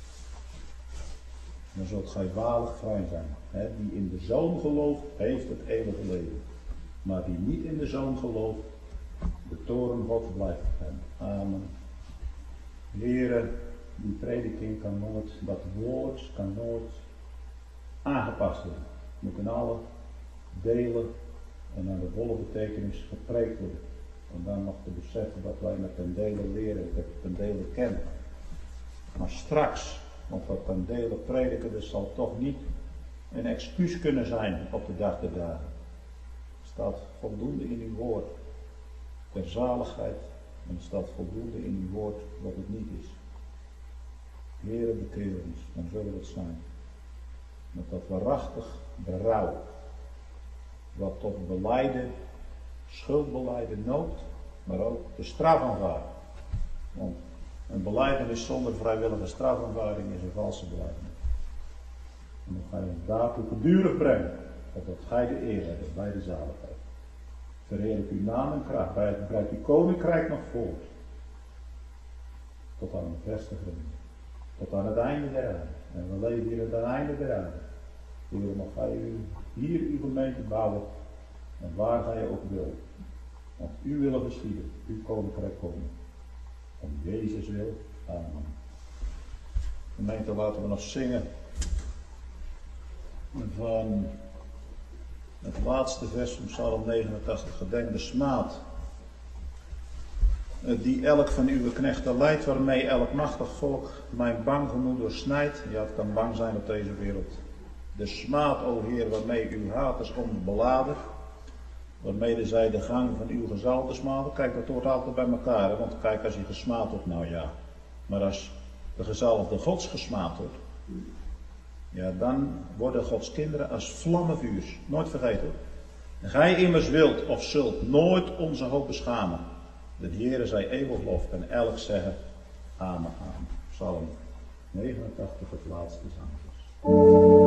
Dan zult gij waarlijk vrij zijn. Die in de Zoon gelooft, heeft het eeuwige leven. Maar die niet in de Zoon gelooft, de toorn Gods blijft hem. Amen. Heere, die prediking kan nooit, dat woord kan nooit aangepast worden. Het moet in alle delen en naar de volle betekenis gepreekt worden. Om dan nog te beseffen dat wij met ten dele leren, dat ten dele kennen. Maar straks, want wat ten dele prediken, dat zal toch niet een excuus kunnen zijn op de dag der dagen. Er staat voldoende in uw woord ter zaligheid en er staat voldoende in uw woord wat het niet is. Heere, bekeer ons, dan zullen we het zijn. Met dat waarachtig berouw, wat tot belijden, schuldbelijden noopt, maar ook de strafaanvaarding. Want een belijdenis zonder vrijwillige strafaanvaarding is een valse belijdenis. En dan ga je hem daartoe gedurig brengen, opdat gij de eer hebt bij de zaligheid. Verheerlijk uw naam en kracht, breidt uw koninkrijk nog voort. Tot aan een vestiging, tot aan het einde der aarde. En we leven hier aan het einde der aarde. Heer, mag gij hier uw gemeente bouwen, en waar gij ook wil. Want uw willen geschieden, uw koninkrijk komen. Om Jezus wil. Amen. Gemeente, laten we nog zingen van het laatste vers van Psalm 89. Gedenk de smaad die elk van uw knechten leidt, waarmee elk machtig volk mijn bang gemoed doorsnijdt. Ja, het kan bang zijn op deze wereld. De smaad, o Heer, waarmee uw haters ons beladen, waarmee zij de gang van uw gezalte smaden. Kijk, dat hoort altijd bij elkaar, hè? Want kijk, als je gesmaad wordt, nou ja. Maar als de gezalfde Gods gesmaad wordt, ja, dan worden Gods kinderen als vlammen vuurs. Nooit vergeten. Gij immers wilt of zult nooit onze hoop beschamen. De Heere zij eeuwig lof en elk zeggen amen, amen. Psalm 89, het laatste zangvers.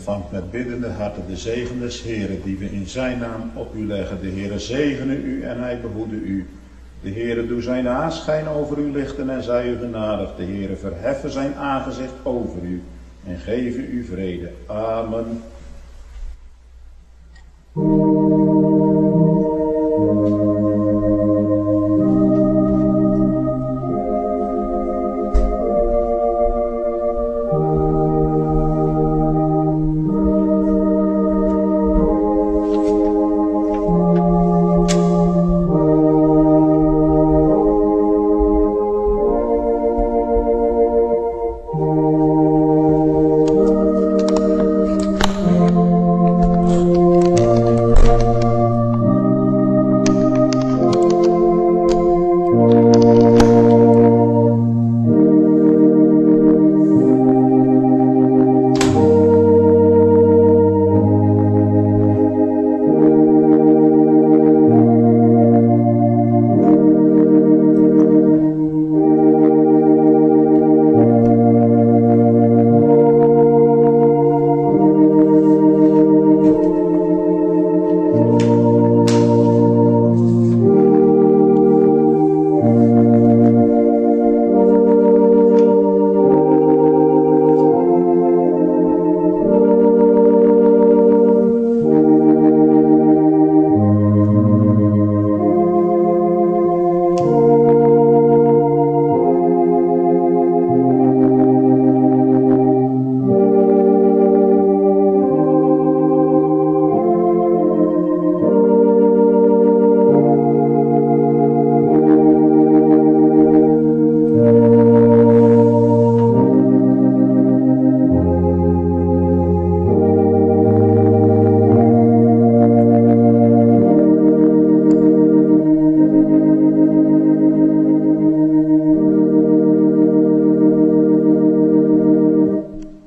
ontvangt met biddende harten de zegen des Heeren, die we in zijn naam op u leggen. De Heere zegene u en hij behoede u. De Heere doe zijn aanschijn over u lichten en zij u genadig. De Heere verheffen zijn aangezicht over u en geven u vrede. Amen.